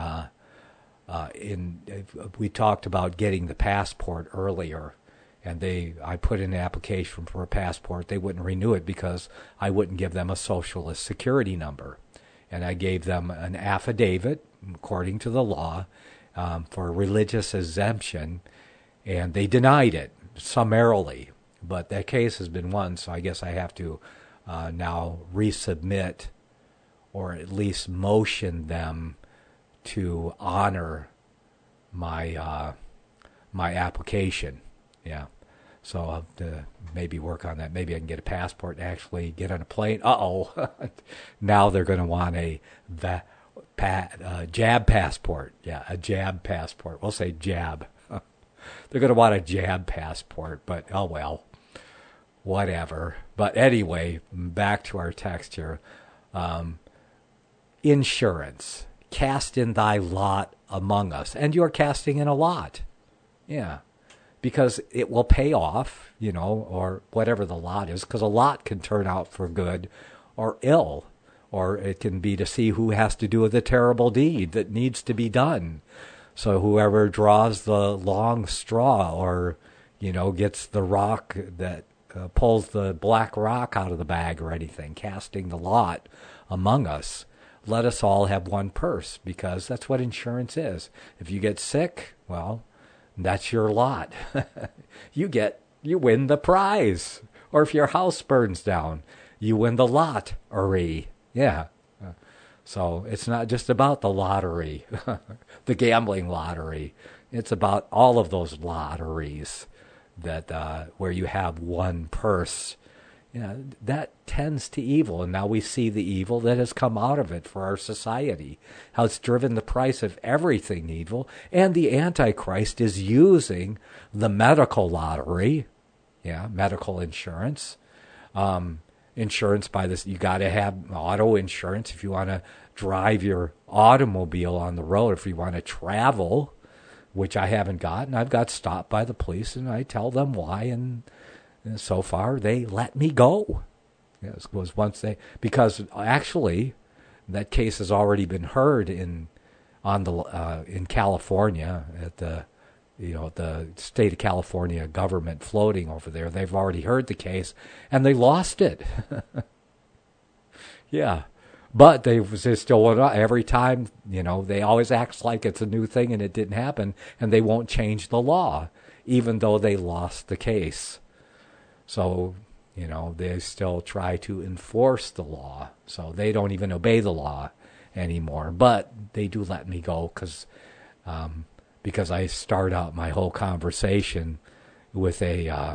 Speaker 1: we talked about getting the passport earlier, and I put in an application for a passport. They wouldn't renew it because I wouldn't give them a socialist security number. And I gave them an affidavit, according to the law, for religious exemption, and they denied it summarily. But that case has been won, so I guess I have to now resubmit, or at least motion them to honor my my application. Yeah. So I'll have to maybe work on that. Maybe I can get a passport and actually get on a plane. Now they're going to want a jab passport. Yeah, a jab passport. We'll say jab. They're going to want a jab passport, but oh well. Whatever. But anyway, back to our text here. Insurance. Cast in thy lot among us. And you're casting in a lot. Yeah. Because it will pay off, or whatever the lot is, because a lot can turn out for good or ill, or it can be to see who has to do the terrible deed that needs to be done. So whoever draws the long straw, or, gets the rock that pulls the black rock out of the bag or anything, casting the lot among us. Let us all have one purse, because that's what insurance is. If you get sick, well, that's your lot. You win the prize. Or if your house burns down, you win the lottery. Yeah. So it's not just about the lottery, the gambling lottery. It's about all of those lotteries that where you have one purse. That tends to evil, and now we see the evil that has come out of it for our society, how it's driven the price of everything evil, and the Antichrist is using the medical lottery, medical insurance, insurance by this. You got to have auto insurance if you want to drive your automobile on the road, if you want to travel, which I haven't gotten. I've got stopped by the police, and I tell them why, and so far they let me go. Was once because actually that case has already been heard in California at the the state of California government floating over there. They've already heard the case and they lost it. Yeah. But they still want to, every time, they always act like it's a new thing and it didn't happen, and they won't change the law, even though they lost the case. So, they still try to enforce the law. So they don't even obey the law anymore. But they do let me go because I start out my whole conversation with an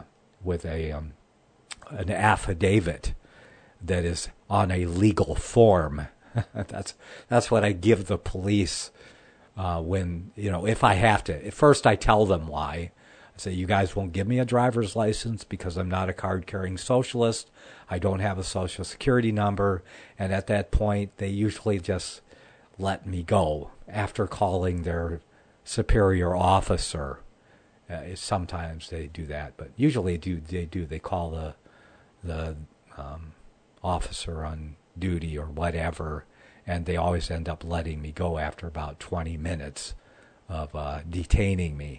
Speaker 1: affidavit that is on a legal form. That's what I give the police when, if I have to. At first I tell them why. I say, you guys won't give me a driver's license because I'm not a card-carrying socialist. I don't have a social security number. And at that point, they usually just let me go after calling their superior officer. Sometimes they do that, but usually they call the officer on duty or whatever, and they always end up letting me go after about 20 minutes of detaining me.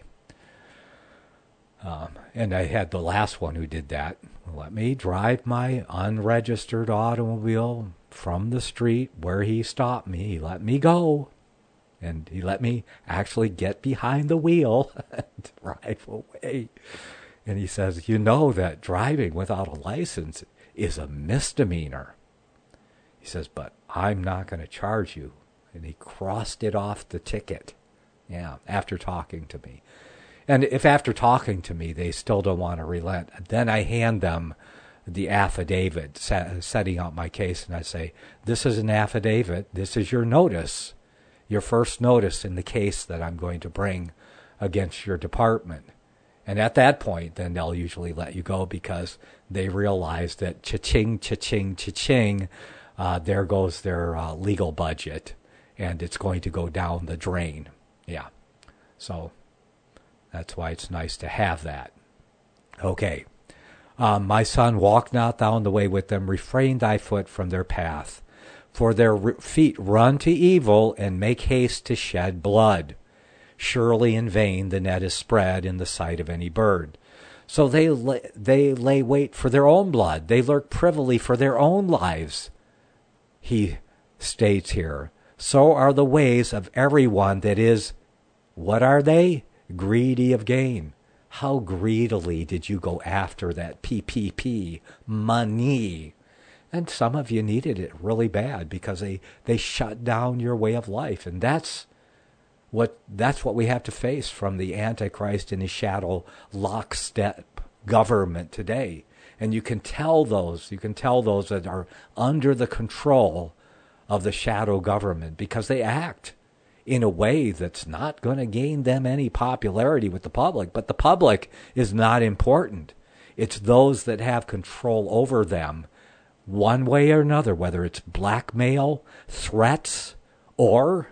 Speaker 1: And I had the last one who did that. Let me drive my unregistered automobile from the street where he stopped me. He let me go. And he let me actually get behind the wheel and drive away. And he says, that driving without a license is a misdemeanor. He says, but I'm not going to charge you. And he crossed it off the ticket. Yeah, after talking to me. And if after talking to me they still don't want to relent, then I hand them the affidavit setting out my case, and I say, this is an affidavit, this is your notice, your first notice in the case that I'm going to bring against your department. And at that point, then they'll usually let you go because they realize that cha-ching, cha-ching, cha-ching, there goes their legal budget, and it's going to go down the drain. Yeah. So that's why it's nice to have that. Okay. My son, walk not thou in the way with them, refrain thy foot from their path. For their feet run to evil and make haste to shed blood. Surely in vain the net is spread in the sight of any bird. So they lay wait for their own blood. They lurk privily for their own lives. He states here, so are the ways of everyone that is, what are they? Greedy of gain. How greedily did you go after that PPP money? And some of you needed it really bad because they shut down your way of life. And that's what we have to face from the Antichrist and his shadow lockstep government today. And you can tell those that are under the control of the shadow government because they act in a way that's not going to gain them any popularity with the public. But the public is not important. It's those that have control over them one way or another, whether it's blackmail, threats, or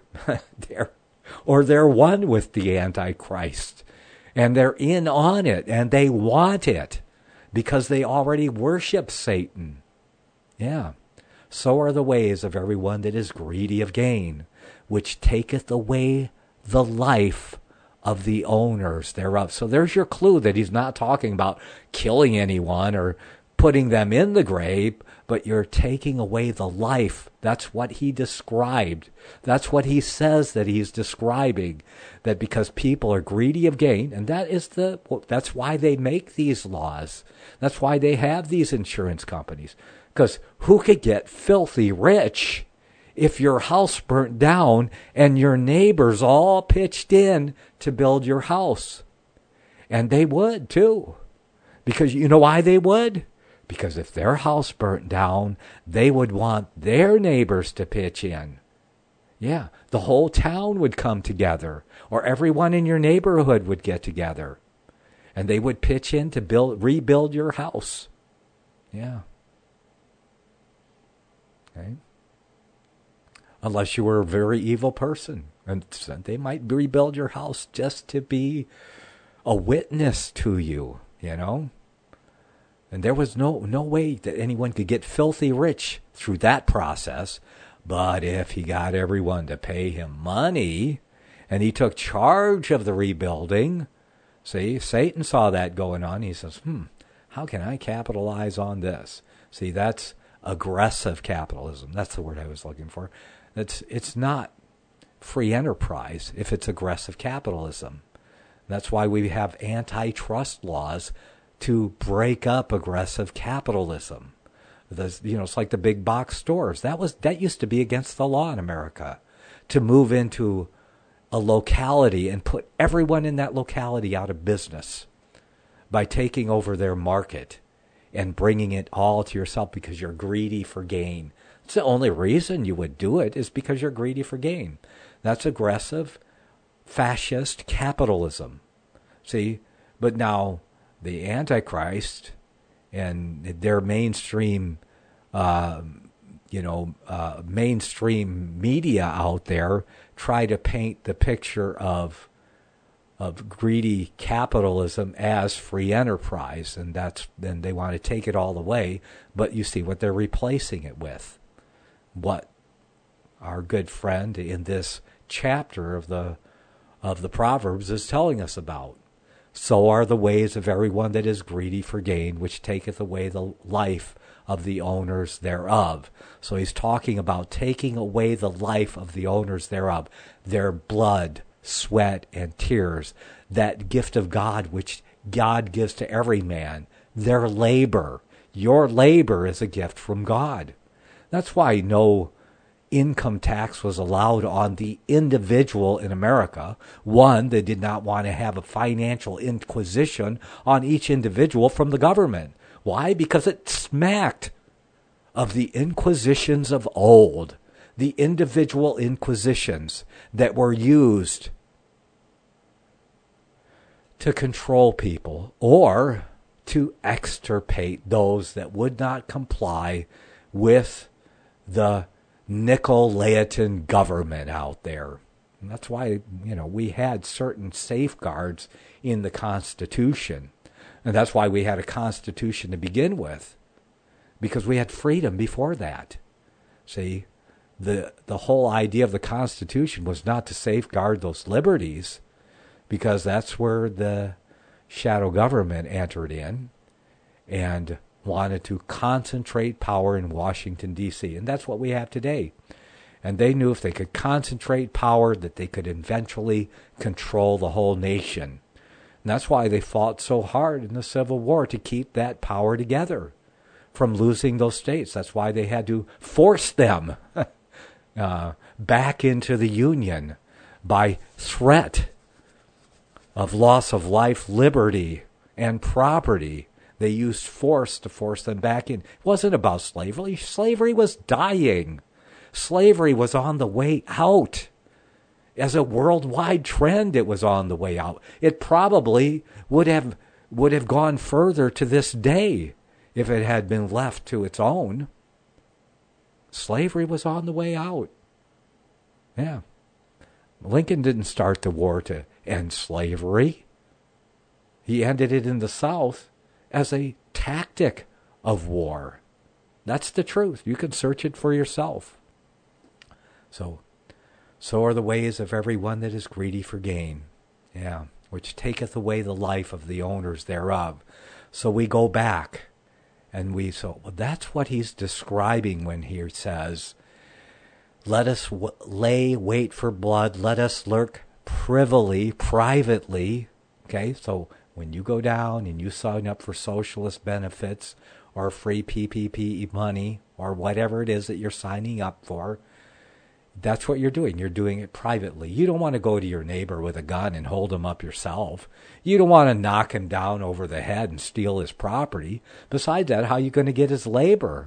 Speaker 1: they're one with the Antichrist. And they're in on it, and they want it because they already worship Satan. Yeah. So are the ways of everyone that is greedy of gain, which taketh away the life of the owners thereof. So there's your clue that he's not talking about killing anyone or putting them in the grave, but you're taking away the life. That's what he described. That's what he says that he's describing, that because people are greedy of gain, and that's why they make these laws. That's why they have these insurance companies. Because who could get filthy rich if your house burnt down and your neighbors all pitched in to build your house? And they would too. Because you know why they would? Because if their house burnt down, they would want their neighbors to pitch in. Yeah, the whole town would come together, or everyone in your neighborhood would get together, and they would pitch in to rebuild your house. Yeah. Okay. Unless you were a very evil person, and they might rebuild your house just to be a witness to you, you know. And there was no way that anyone could get filthy rich through that process. But if he got everyone to pay him money and he took charge of the rebuilding, see, Satan saw that going on. He says, how can I capitalize on this? See, that's aggressive capitalism. That's the word I was looking for. It's not free enterprise if it's aggressive capitalism. That's why we have antitrust laws to break up aggressive capitalism. It's like the big box stores. That used to be against the law in America, to move into a locality and put everyone in that locality out of business by taking over their market and bringing it all to yourself because you're greedy for gain. It's the only reason you would do it is because you're greedy for gain. That's aggressive, fascist capitalism. See, but now the Antichrist and their mainstream, mainstream media out there try to paint the picture of greedy capitalism as free enterprise, and then they want to take it all away. But you see what they're replacing it with. What our good friend in this chapter of the Proverbs is telling us about. So are the ways of everyone that is greedy for gain, which taketh away the life of the owners thereof. So he's talking about taking away the life of the owners thereof, their blood, sweat, and tears, that gift of God which God gives to every man, their labor. Your labor is a gift from God. That's why no income tax was allowed on the individual in America. One, they did not want to have a financial inquisition on each individual from the government. Why? Because it smacked of the inquisitions of old, the individual inquisitions that were used to control people or to extirpate those that would not comply with the Nicolaitan government out there. And that's why, we had certain safeguards in the Constitution. And that's why we had a Constitution to begin with, because we had freedom before that. See, the whole idea of the Constitution was not to safeguard those liberties, because that's where the shadow government entered in and wanted to concentrate power in Washington, D.C. And that's what we have today. And they knew if they could concentrate power that they could eventually control the whole nation. And that's why they fought so hard in the Civil War to keep that power together from losing those states. That's why they had to force them back into the Union by threat of loss of life, liberty, and property. They used force to force them back in. It wasn't about slavery. Slavery was dying. Slavery was on the way out. As a worldwide trend, it was on the way out. It probably would have gone further to this day if it had been left to its own. Slavery was on the way out. Yeah. Lincoln didn't start the war to end slavery. He ended it in the South as a tactic of war. That's the truth. You can search it for yourself. So are the ways of everyone that is greedy for gain. Yeah, which taketh away the life of the owners thereof. So we go back, and that's what he's describing when he says, let us lay wait for blood, let us lurk privily, privately. Okay, so when you go down and you sign up for socialist benefits or free PPP money or whatever it is that you're signing up for, that's what you're doing. You're doing it privately. You don't want to go to your neighbor with a gun and hold him up yourself. You don't want to knock him down over the head and steal his property. Besides that, how are you going to get his labor?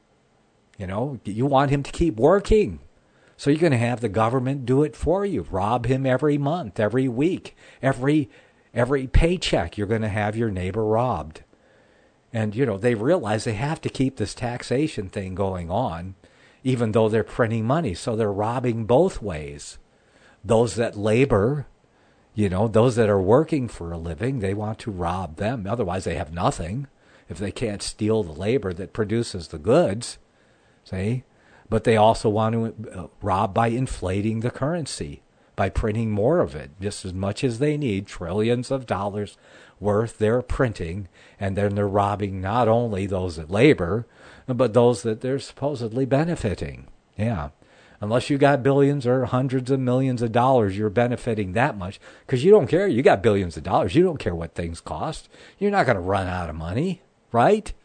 Speaker 1: You want him to keep working. So you're going to have the government do it for you. Rob him every month, every week, every paycheck. You're going to have your neighbor robbed. And, they realize they have to keep this taxation thing going on, even though they're printing money. So they're robbing both ways. Those that labor, those that are working for a living, they want to rob them. Otherwise, they have nothing if they can't steal the labor that produces the goods. See? But they also want to rob by inflating the currency, by printing more of it, just as much as they need, trillions of dollars worth they're printing, and then they're robbing not only those that labor, but those that they're supposedly benefiting. Yeah. Unless you got billions or hundreds of millions of dollars, you're benefiting that much, because you don't care. You got billions of dollars. You don't care what things cost. You're not going to run out of money, right?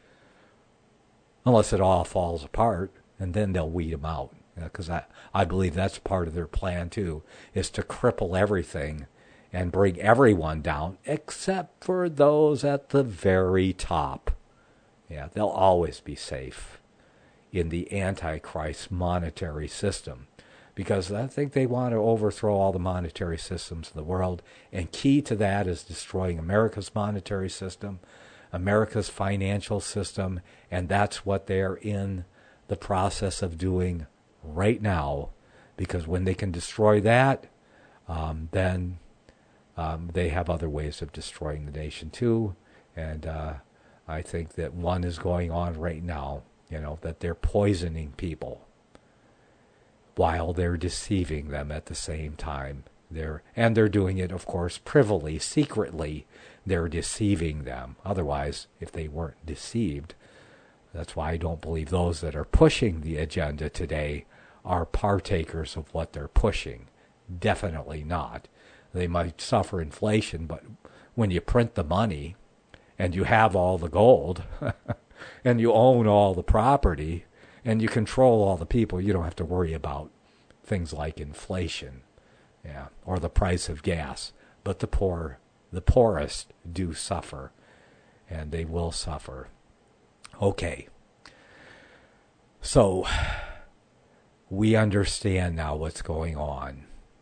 Speaker 1: Unless it all falls apart, and then they'll weed them out. Because I believe that's part of their plan, too, is to cripple everything and bring everyone down except for those at the very top. Yeah, they'll always be safe in the Antichrist monetary system, because I think they want to overthrow all the monetary systems of the world, and key to that is destroying America's monetary system, America's financial system, and that's what they're in the process of doing right now, because when they can destroy that, then they have other ways of destroying the nation too. And I think that one is going on right now, that they're poisoning people while they're deceiving them at the same time. They're doing it, of course, privily, secretly. They're deceiving them. Otherwise, if they weren't deceived, that's why I don't believe those that are pushing the agenda today are partakers of what they're pushing. Definitely not. They might suffer inflation, but when you print the money and you have all the gold and you own all the property and you control all the people, you don't have to worry about things like inflation, or the price of gas. But the poorest do suffer, and they will suffer. Okay. So, we understand now what's going on.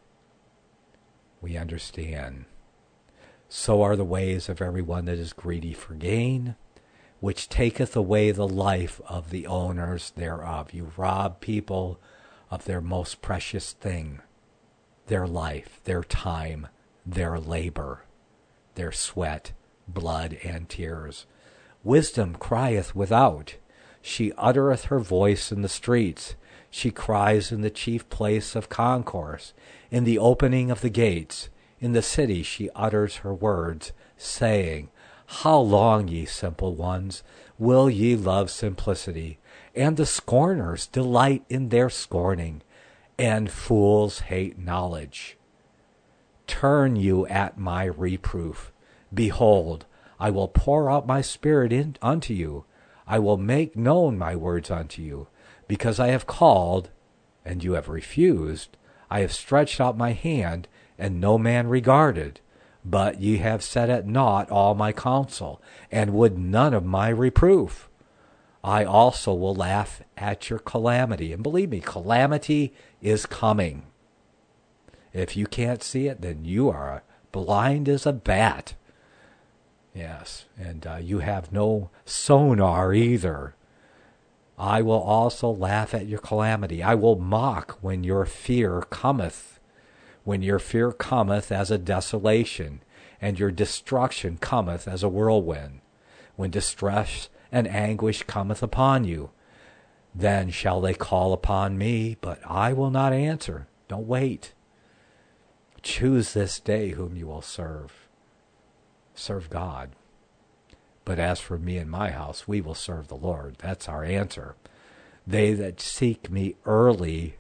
Speaker 1: We understand. So are the ways of everyone that is greedy for gain, which taketh away the life of the owners thereof. You rob people of their most precious thing, their life, their time, their labor, their sweat, blood, and tears. Wisdom crieth without. She uttereth her voice in the streets. She cries in the chief place of concourse, in the opening of the gates. In the city she utters her words, saying, How long, ye simple ones, will ye love simplicity? And the scorners delight in their scorning, and fools hate knowledge. Turn you at my reproof. Behold, I will pour out my spirit unto you. I will make known my words unto you. Because I have called, and you have refused. I have stretched out my hand, and no man regarded. But ye have set at naught all my counsel, and would none of my reproof. I also will laugh at your calamity. And believe me, calamity is coming. If you can't see it, then you are blind as a bat. Yes, and you have no sonar either. I will also laugh at your calamity. I will mock when your fear cometh. When your fear cometh as a desolation, and your destruction cometh as a whirlwind. When distress and anguish cometh upon you, then shall they call upon me, but I will not answer. Don't wait. Choose this day whom you will serve. Serve God. But as for me and my house, we will serve the Lord. That's our answer. They that seek me early,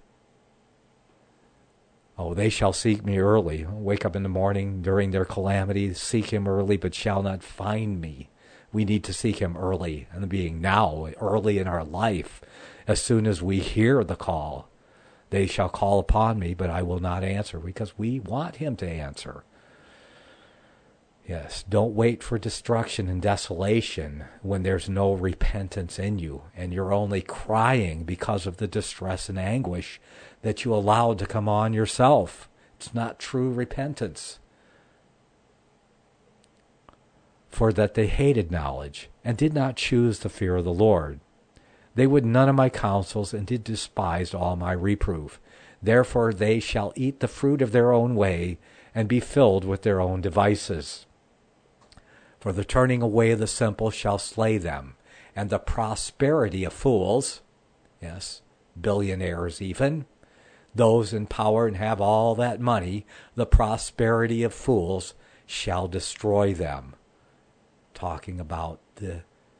Speaker 1: they shall seek me early. Wake up in the morning during their calamity, seek him early, but shall not find me. We need to seek him early, and being now, early in our life, as soon as we hear the call. They shall call upon me, but I will not answer, because we want him to answer. Yes, don't wait for destruction and desolation when there's no repentance in you, and you're only crying because of the distress and anguish that you allowed to come on yourself. It's not true repentance. For that they hated knowledge, and did not choose the fear of the Lord. They would none of my counsels, and did despise all my reproof. Therefore they shall eat the fruit of their own way, and be filled with their own devices. For the turning away of the simple shall slay them, and the prosperity of fools, yes, billionaires even, those in power and have all that money, the prosperity of fools shall destroy them. Talking about the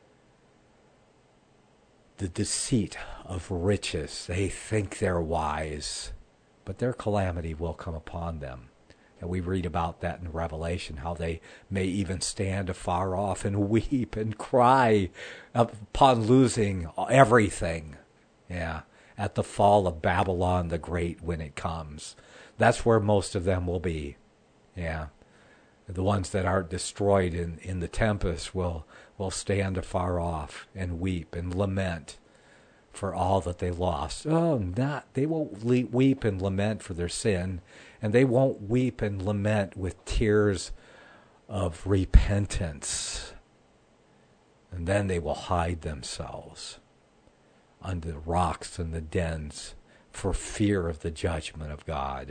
Speaker 1: deceit of riches. They think they're wise, but their calamity will come upon them. And we read about that in Revelation, how they may even stand afar off and weep and cry upon losing everything. Yeah, at the fall of Babylon the Great when it comes. That's where most of them will be. Yeah. The ones that aren't destroyed in the tempest will stand afar off and weep and lament for all that they lost. They won't weep and lament for their sin, and they won't weep and lament with tears of repentance. And then they will hide themselves under the rocks and the dens for fear of the judgment of God.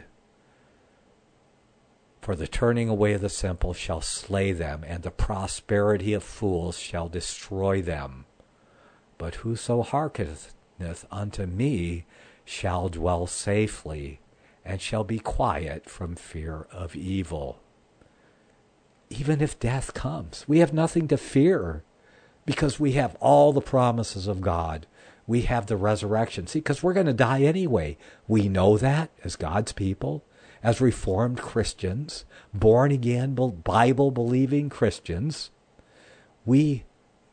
Speaker 1: For the turning away of the simple shall slay them, and the prosperity of fools shall destroy them. But whoso hearkeneth unto me shall dwell safely, and shall be quiet from fear of evil. Even if death comes, we have nothing to fear, because we have all the promises of God. We have the resurrection. See, because we're going to die anyway. We know that as God's people, as Reformed Christians, born-again, Bible-believing Christians. We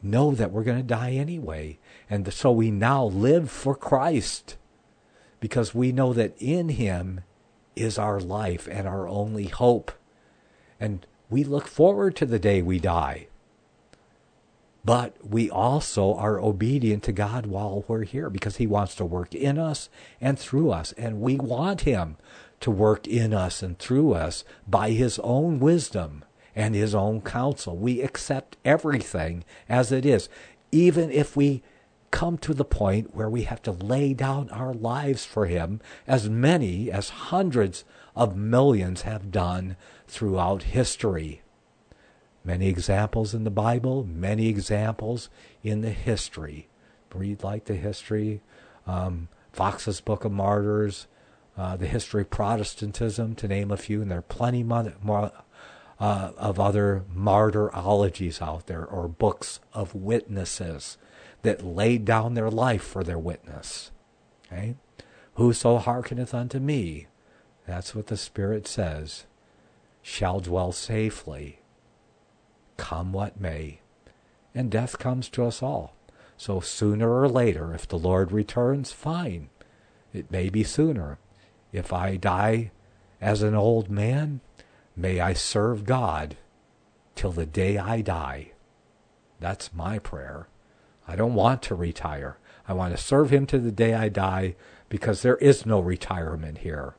Speaker 1: know that we're going to die anyway. And so we now live for Christ because we know that in him is our life and our only hope. And we look forward to the day we die. But we also are obedient to God while we're here because he wants to work in us and through us. And we want him to work in us and through us by his own wisdom and his own counsel. We accept everything as it is, even if we come to the point where we have to lay down our lives for him, as many as hundreds of millions have done throughout history. Many examples in the Bible, many examples in the history. Read like the history, Fox's Book of Martyrs, the history of Protestantism, to name a few, and there are plenty more of other martyrologies out there, or books of witnesses that laid down their life for their witness. Okay? Whoso hearkeneth unto me, that's what the Spirit says, shall dwell safely, come what may. And death comes to us all. So sooner or later, if the Lord returns, fine. It may be sooner. If I die as an old man, may I serve God till the day I die. That's my prayer. I don't want to retire. I want to serve him to the day I die because there is no retirement here.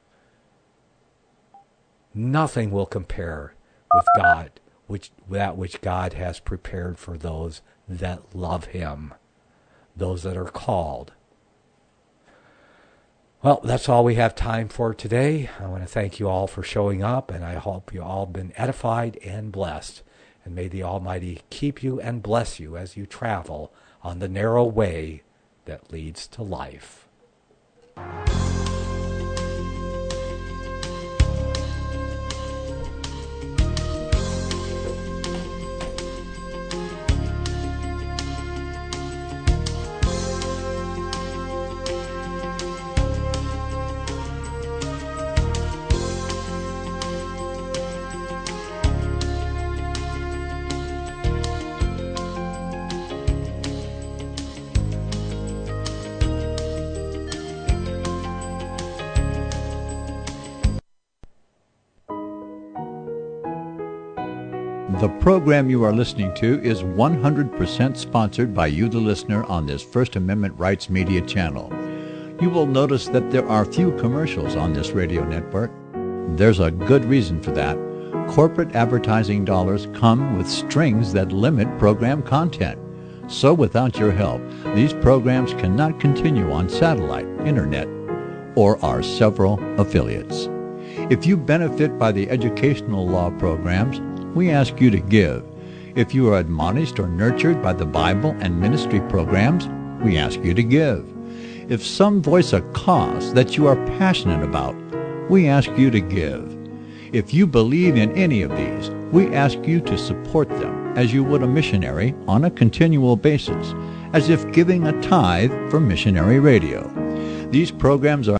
Speaker 1: Nothing will compare with God, that which God has prepared for those that love him, those that are called. Well, that's all we have time for today. I want to thank you all for showing up, and I hope you all have been edified and blessed. And may the Almighty keep you and bless you as you travel on the narrow way that leads to life.
Speaker 13: The program you are listening to is 100% sponsored by you, the listener, on this First Amendment Rights Media channel. You will notice that there are few commercials on this radio network. There's a good reason for that. Corporate advertising dollars come with strings that limit program content. So without your help, these programs cannot continue on satellite, internet, or our several affiliates. If you benefit by the educational law programs, we ask you to give. If you are admonished or nurtured by the Bible and ministry programs, we ask you to give. If some voice a cause that you are passionate about, we ask you to give. If you believe in any of these, we ask you to support them as you would a missionary on a continual basis, as if giving a tithe for missionary radio. These programs are